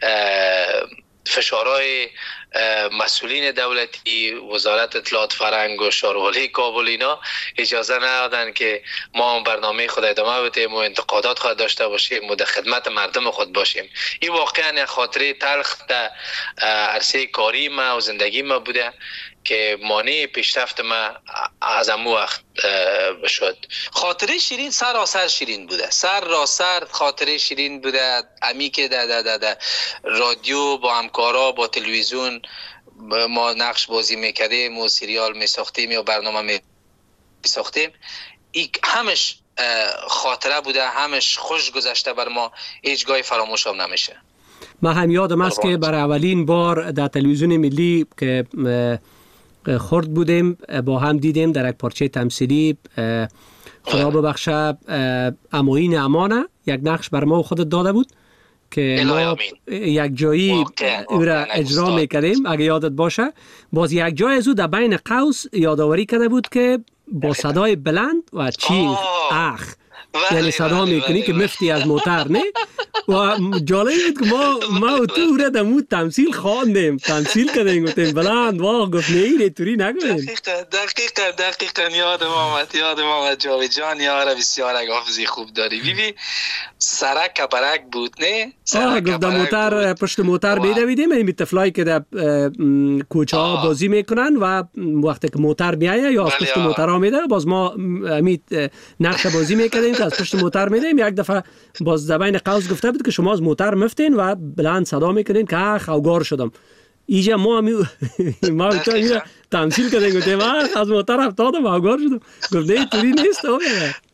[SPEAKER 19] فشارهای مسئولین دولتی وزارت اطلاعات فرهنگ و شاروالی کابل اینا اجازه ندادن که ما برنامه خود ادامه بدیم و انتقادات خود داشته باشیم و در خدمت مردم خود باشیم. این واقعا خاطره تلخ در عرصه کاری ما و زندگی ما بوده که مانع پیشرفت ما از امو وقت شد. خاطره شیرین سراسر شیرین بوده سر را سر خاطره شیرین بوده. امی که در, در, در, در رادیو با همکارا با تلویزیون ما نقش بازی میکردیم و سریال میساختیم یا برنامه میساختیم این همش خاطره بوده همش خوش گذشته بر ما هیچگاه فراموش هم نمیشه.
[SPEAKER 18] من هم یادم است که برای اولین بار در تلویزیون ملی که خورد بودیم با هم دیدیم در یک پارچه تمثیلی خدا ببخشه اماین امانه یک نقش بر ما خودت داده بود که ما یک جایی او را اجرا میکردیم اگه یادت باشه. باز یک جای از او در بین قوس یادآوری کرده بود که با صدای بلند و چی اخ یعنی صدا میکنی که مفتی از موتر نه و جالب بود که ما ما و تو را دمو تمثیل خواندیم تمثیل کردیم گفتیم بلند واه گفت نه اینه توری نگویم.
[SPEAKER 19] دقیقا دقیقا دقیقا یادم آمد یادم آمد جاوید جان یاره بسیار اگه حافظی خوب داری بیبی سرک کبرک بود نه
[SPEAKER 18] آه گفت در موتر پشت موتر بیدویدیم این طفلایی که در کوچه ها بازی میکنن و وقتی که موتر میایه یا از پشت موتر ها میده باز ما امید نقش بازی میکنیم که از پشت موتر میدیم. یک دفعه باز در بین قوس گفته بود که شما از موتر مفتین و بلند صدا میکنین که اخ اوگار شدم. اینجا ما همی ما تو تمثیل کردیم گفتیم اخ از موتر افتادم اوگار شدم. گفت نه توری نیست.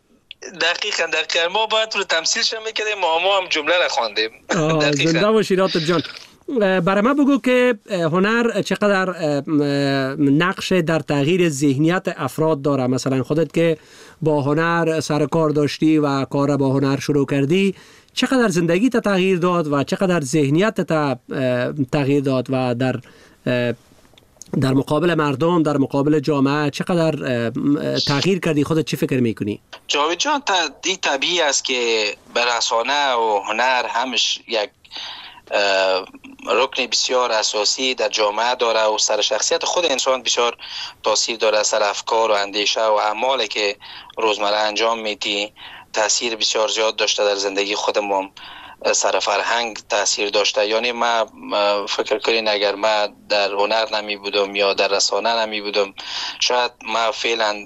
[SPEAKER 19] دقیقاً دقیقاً ما باید رو تمثیلش میکردیم، ما ما هم جمله را خواندیم.
[SPEAKER 18] زنده باشی راتب جان. برای ما بگو که هنر چقدر نقش در تغییر ذهنیت افراد داره. مثلا خودت که با هنر سر کار داشتی و کار با هنر شروع کردی، چقدر زندگی تا تغییر داد و چقدر ذهنیت تا تغییر داد و در در مقابل مردم، در مقابل جامعه چقدر تغییر کردی؟ خودت چی فکر میکنی؟
[SPEAKER 19] جاوید جان، این طبیعی است که رسانه و هنر همش یک رکن بسیار اساسی در جامعه داره و سر شخصیت خود انسان بسیار تاثیر داره، سر افکار و اندیشه و اعمالی که روزمره انجام میدی تاثیر بسیار زیاد داشته در زندگی خودمون، سر فرهنگ تاثیر داشته. یعنی ما فکر کنین اگر ما در هنر نمی بودم یا در رسانه نمی بودم، شاید ما فعلا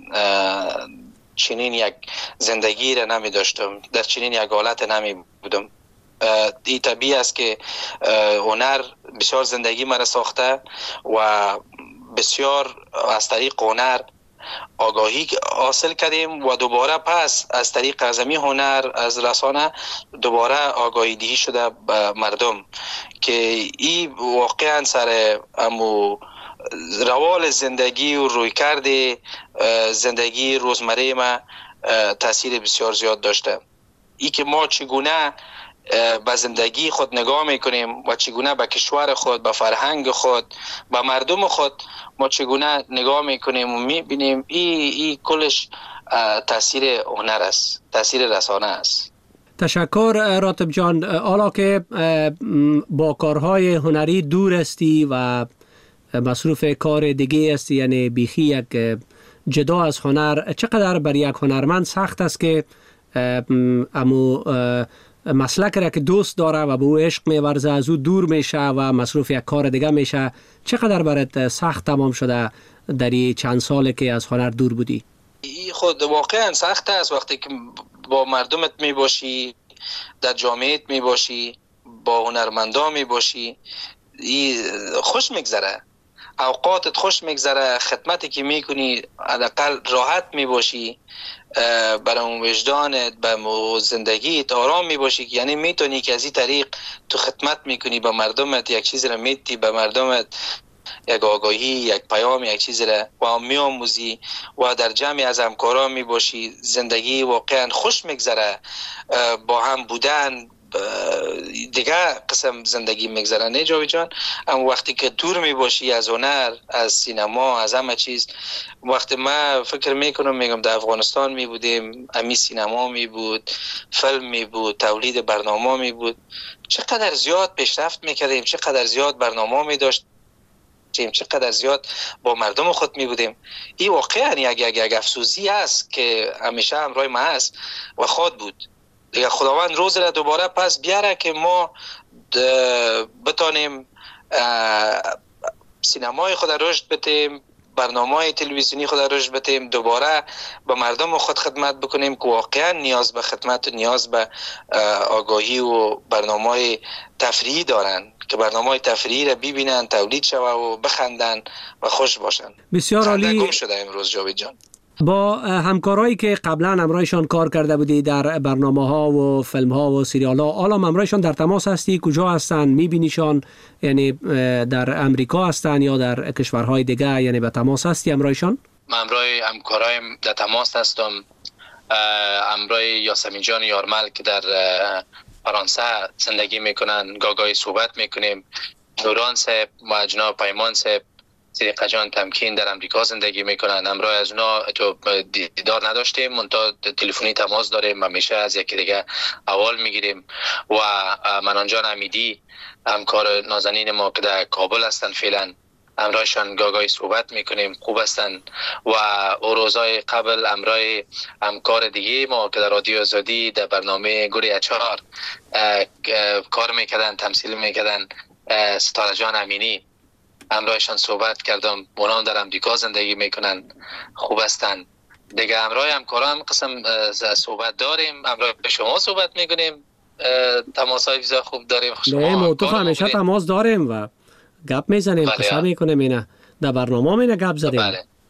[SPEAKER 19] چنین یک زندگی را نمی داشتم، در چنین یک حالت نمی بودم. این طبیعی است که هنر بسیار زندگی مرا ساخته و بسیار از طریق هنر آگاهی حاصل کردیم و دوباره پس از طریق ازمی هنر از رسانه دوباره آگاهی دهی شده به مردم که این واقعا سر امو روال زندگی و روی کرده زندگی روزمره ما تاثیر بسیار زیاد داشته. ای که ما چگونه به زندگی خود نگاه میکنیم و چگونه به کشور خود، به فرهنگ خود، به مردم خود ما چگونه نگاه میکنیم و میبینیم، این ای کلش تاثیر هنر است، تاثیر رسانه است.
[SPEAKER 18] تشکر راتب جان. حالا که با کارهای هنری دور هستی و مصروف کار دیگه هستی، یعنی بیخی یک جدا از هنر، چقدر بر یک هنرمند سخت است که امو مسلک را که دوست داره و به او عشق می‌ورزه از او دور میشه و مصروف یک کار دیگه میشه؟ چقدر برات سخت تمام شده در این چند ساله که از هنر دور بودی؟
[SPEAKER 19] این خود واقعا سخت است وقتی که با مردمت می باشی، در جامعهت می باشی، با هنرمندان می باشی، این خوش میگذره، اوقاتت خوش میگذره، خدمتی که میکنی حداقل راحت می باشی، برای وجدانت، به زندگیت آرام می باشی، یعنی میتونی که از این طریق تو خدمت میکنی به مردمت، یک چیز را میتی به مردمت، یک آگاهی، یک پیام، یک چیز را و میآموزی و در جمعی از همکاران می باشی، زندگی واقعا خوش میگذره، با هم بودن دیگه قسم زندگی میگذره. نه جاوید جان؟ اما وقتی که دور می باشی از هنر، از سینما، از همه چیز، وقتی ما فکر میکنم میگم در افغانستان می بودیم، امی سینما می بود، فیلم می بود، تولید برنامه می بود، چقدر زیاد پیشرفت میکردیم، چقدر زیاد برنامه می داشت، چقدر زیاد با مردم خود می بودیم. این واقعا یک یک یک افسوسی است که همیشه همراه ما است و خود بود. دیگه خداوند روز را دوباره پس بیاره که ما بتانیم سینمای خود رشد بدیم، برنامه‌های تلویزیونی خود رشد بدیم، دوباره به مردم خود خدمت بکنیم که واقعا نیاز به خدمت و نیاز به آگاهی و برنامه‌های تفریحی دارن، که برنامه‌های تفریحی را ببینن، تولید شوه و بخندن و خوش باشن.
[SPEAKER 18] بسیار عالی.
[SPEAKER 19] گم شده امروز جاوید جان.
[SPEAKER 18] با همکارایی که قبلا همراهشان کار کرده بودی در برنامه ها و فیلم ها و سریال ها، حالا همراهشان در تماس هستی؟ کجا هستن؟ میبینیشان؟ یعنی در امریکا هستن یا در کشورهای دیگه؟ یعنی به تماس هستی همراهشان؟
[SPEAKER 19] من همراه همکارایم در تماس هستم. همراه یاسمین جان یارمل که در فرانسه زندگی میکنن، گاگای صحبت میکنیم. نوران صاحب و جناب پیمان صاحب صدیقه جان تمکین در امریکا زندگی میکنن. همراه از اونا تو دیدار نداشتیم، منتها تلفنی تماس داریم، همیشه از یکی دیگه احوال میگیریم. و منان جان امیدی همکار نازنین ما که در کابل هستن فعلا، همراهشان گاگای صحبت میکنیم، خوب هستن. و او روزای قبل همراه همکار دیگه ما که در رادیو آزادی در برنامه گوری اچار کار میکردن، تمثیل میکردن، ستاره جان امینی، همراهشان صحبت کردم. اونا در امریکا زندگی میکنن، خوب هستن. دیگه همراه همکاران قسم صحبت داریم، همراه شما صحبت میکنیم، تماس های بسیار خوب داریم.
[SPEAKER 18] نه ما تو همیشه تماس داریم و گپ میزنیم، قصه میکنیم. اینه در برنامه اینه گپ زدیم.
[SPEAKER 19] بله.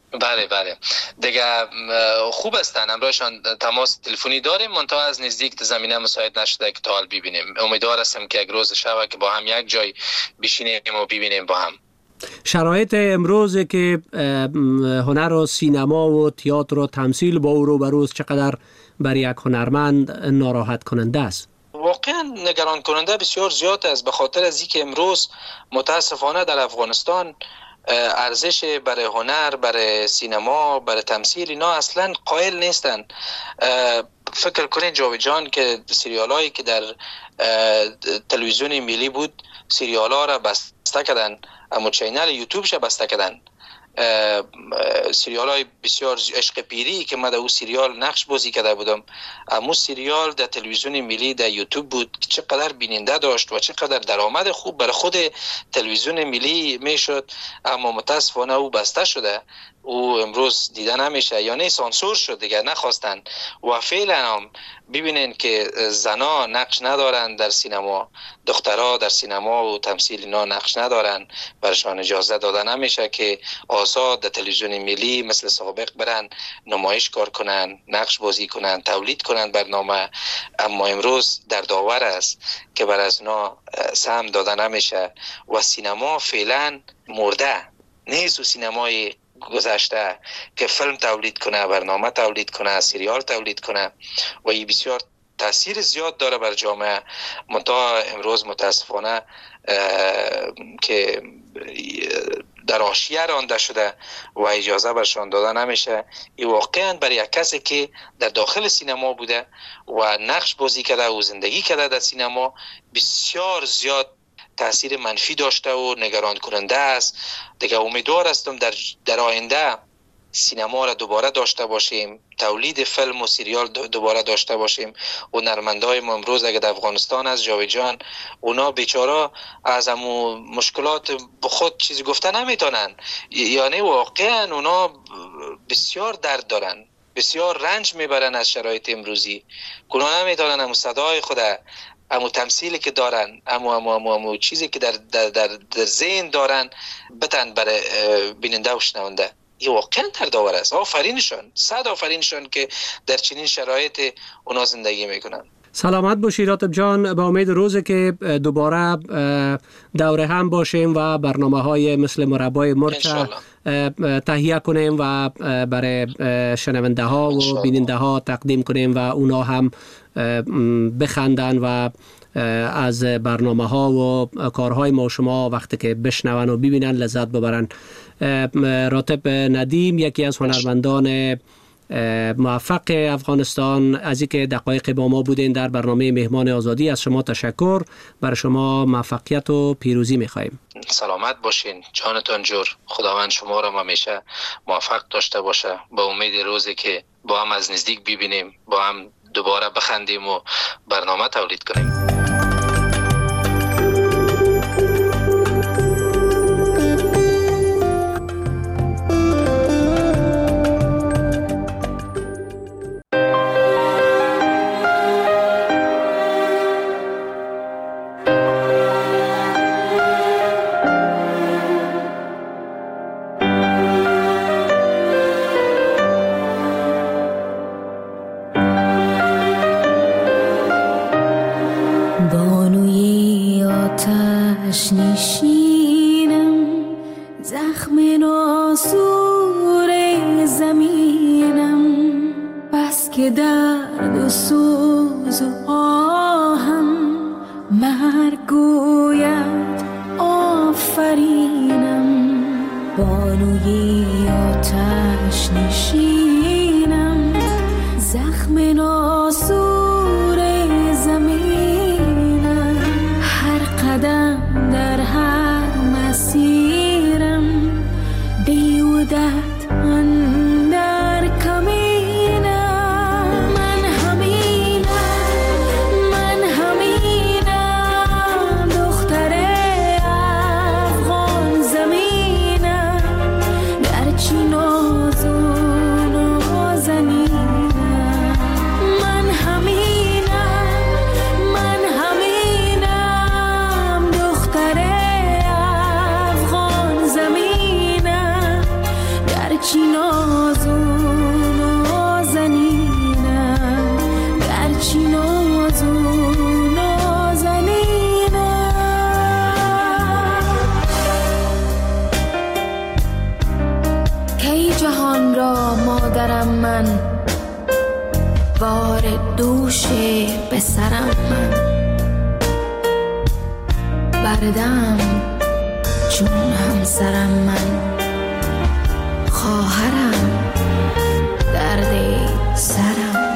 [SPEAKER 19] بله بله دیگه خوب هستن، امروزشان تماس تلفنی داریم، منتها از نزدیک زمینه مساعد نشده که تا حال ببینیم. امیدوار هستم که یک روز شبه که با هم یک جای بشینیم و ببینیم با هم.
[SPEAKER 18] شرایط امروز که هنر و سینما و تئاتر و تمثیل با او روبروست چقدر برای یک هنرمند ناراحت کننده است؟
[SPEAKER 19] واقعا نگران کننده بسیار زیاد است، به خاطر از اینکه امروز متاسفانه در افغانستان ارزش برای هنر، برای سینما، برای تمثیل اینا اصلا قائل نیستن. فکر کنید جاوید جان که سریال هایی که در تلویزیون ملی بود سریال ها را بسته کردن، اما چینل یوتیوبش بسته کردن. سریال های بسیار عشق پیری که من در اون سریال نقش بازی کرده بودم، اما سریال در تلویزیون ملی در یوتیوب بود که چقدر بیننده داشت و چقدر درآمد خوب برای خود تلویزیون ملی میشد، اما متاسفانه او بسته شده، او امروز دیده نمیشه، یعنی سانسور شد دیگه، نخواستن. و فعلا هم ببینین که زنا نقش ندارن در سینما، دخترها در سینما و تمثیل اینا نقش ندارن، برشان اجازه داده نمیشه که آزاد در تلویزیون ملی مثل سابق برن نمایش کار کنن، نقش بازی کنن، تولید کنن برنامه. اما امروز در داور است که بر از اینا سهم داده نمیشه و سینما فعلا مرده نیست. و سینمای گذشته که فیلم تولید کنه، برنامه تولید کنه، سریال تولید کنه و این بسیار تاثیر زیاد داره بر جامعه. منتها امروز متاسفانه که در حاشیه رانده شده و اجازه برشان داده نمیشه. این واقعا برای یک کسی که در داخل سینما بوده و نقش بازی کرده و زندگی کرده در سینما بسیار زیاد تاثیر منفی داشته و نگران کننده است. دیگه امیدوار هستم در در آینده سینما را دوباره داشته باشیم، تولید فیلم و سریال دوباره داشته باشیم. و هنرمندای ما امروز اگه در افغانستان از جاوید جان، اونا بیچاره از همو مشکلات به خود چیزی گفته نمیتونن، یعنی واقعا اونا بسیار درد دارن، بسیار رنج میبرن از شرایط امروزی. اونا نمیتونن همو صدای خود، امو تمثیلی که دارن، امو امو امو, امو چیزی که در در در, در ذهن دارن بتن برای بیننده و شنونده. این واقعا دردآور است. آفرینشان، صد آفرینشان که در چنین شرایط اونا زندگی میکنن.
[SPEAKER 18] سلامت باشی راتب جان، با امید روزی که دوباره دوره هم باشیم و برنامه های مثل مربای مرچ تهیه کنیم و برای شنونده ها و بیننده ها تقدیم کنیم و اونا هم بخندن و از برنامه ها و کارهای ما شما وقتی که بشنون و ببینن لذت ببرن. راتب ندیم یکی از هنرمندان موفق افغانستان، از اینکه دقایق با ما بودین در برنامه مهمان آزادی، از شما تشکر. برای شما موفقیت و پیروزی می‌خوایم.
[SPEAKER 19] سلامت باشین، جانتان جور. خداوند شما را همیشه موفق داشته باشه. با امید روزی که با هم از نزدیک ببینیم، با هم دوباره بخندیم و برنامه تولید کنیم.
[SPEAKER 20] مادرم من، بار دوش به سرم من، بردم چون همسرم من، خواهرم درد سرم من.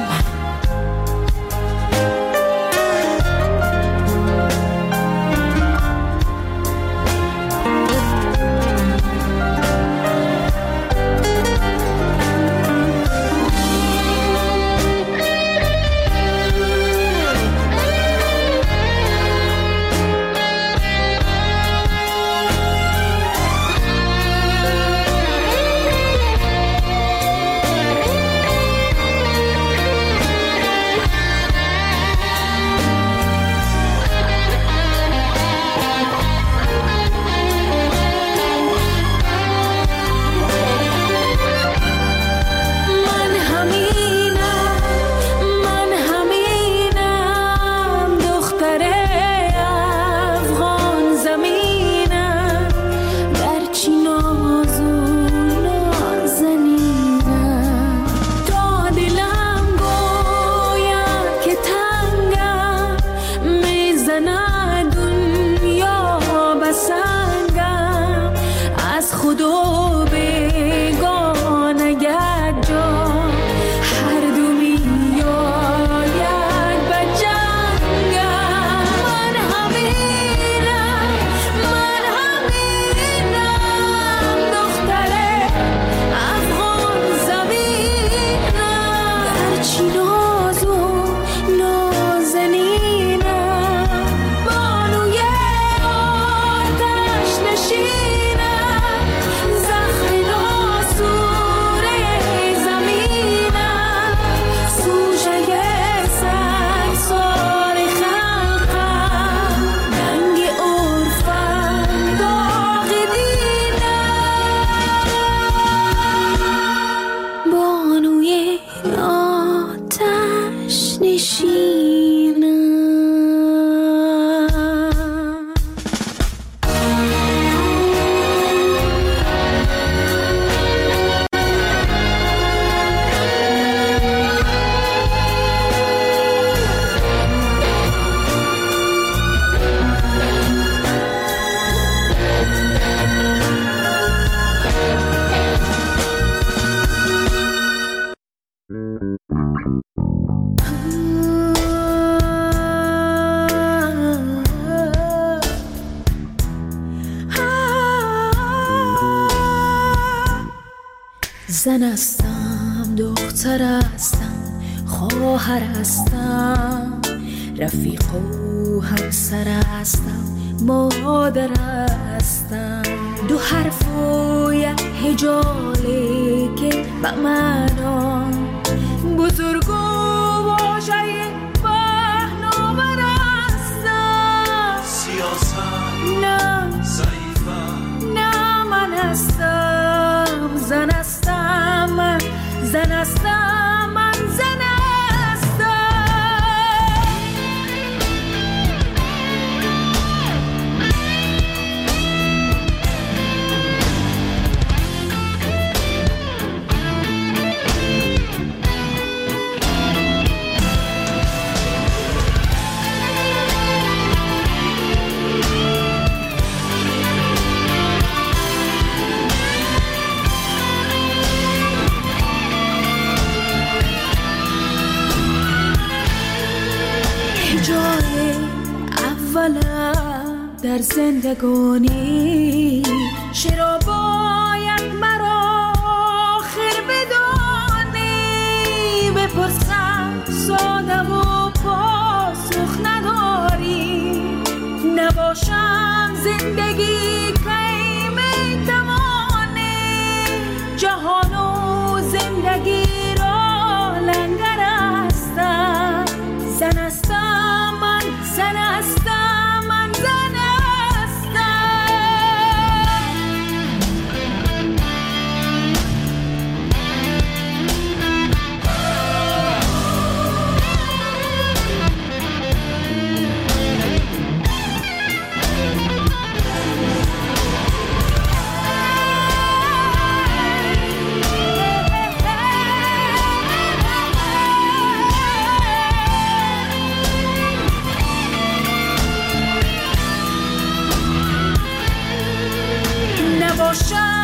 [SPEAKER 21] زن هستم، دختر هستم، خواهر هستم، رفیق و همسر هستم، مادر هستم. دو حرف و یک هجاله که به معنا بزرگ و واژه پهناور هستم.
[SPEAKER 22] سیاست
[SPEAKER 21] نه
[SPEAKER 22] ضعیفم،
[SPEAKER 21] نه من هستم، زن هستم، من زن هستم، من زن هستم. جای اولم در زندگانی، چرا باید مرا آخر بدانی؟ بپرسم ساده و پاسخ نداری، نباشم زندگی کی میتوانی؟ جهان و زندگی را لنگر هستم. زن هستم، من زن هستم، من زن هستم. باشم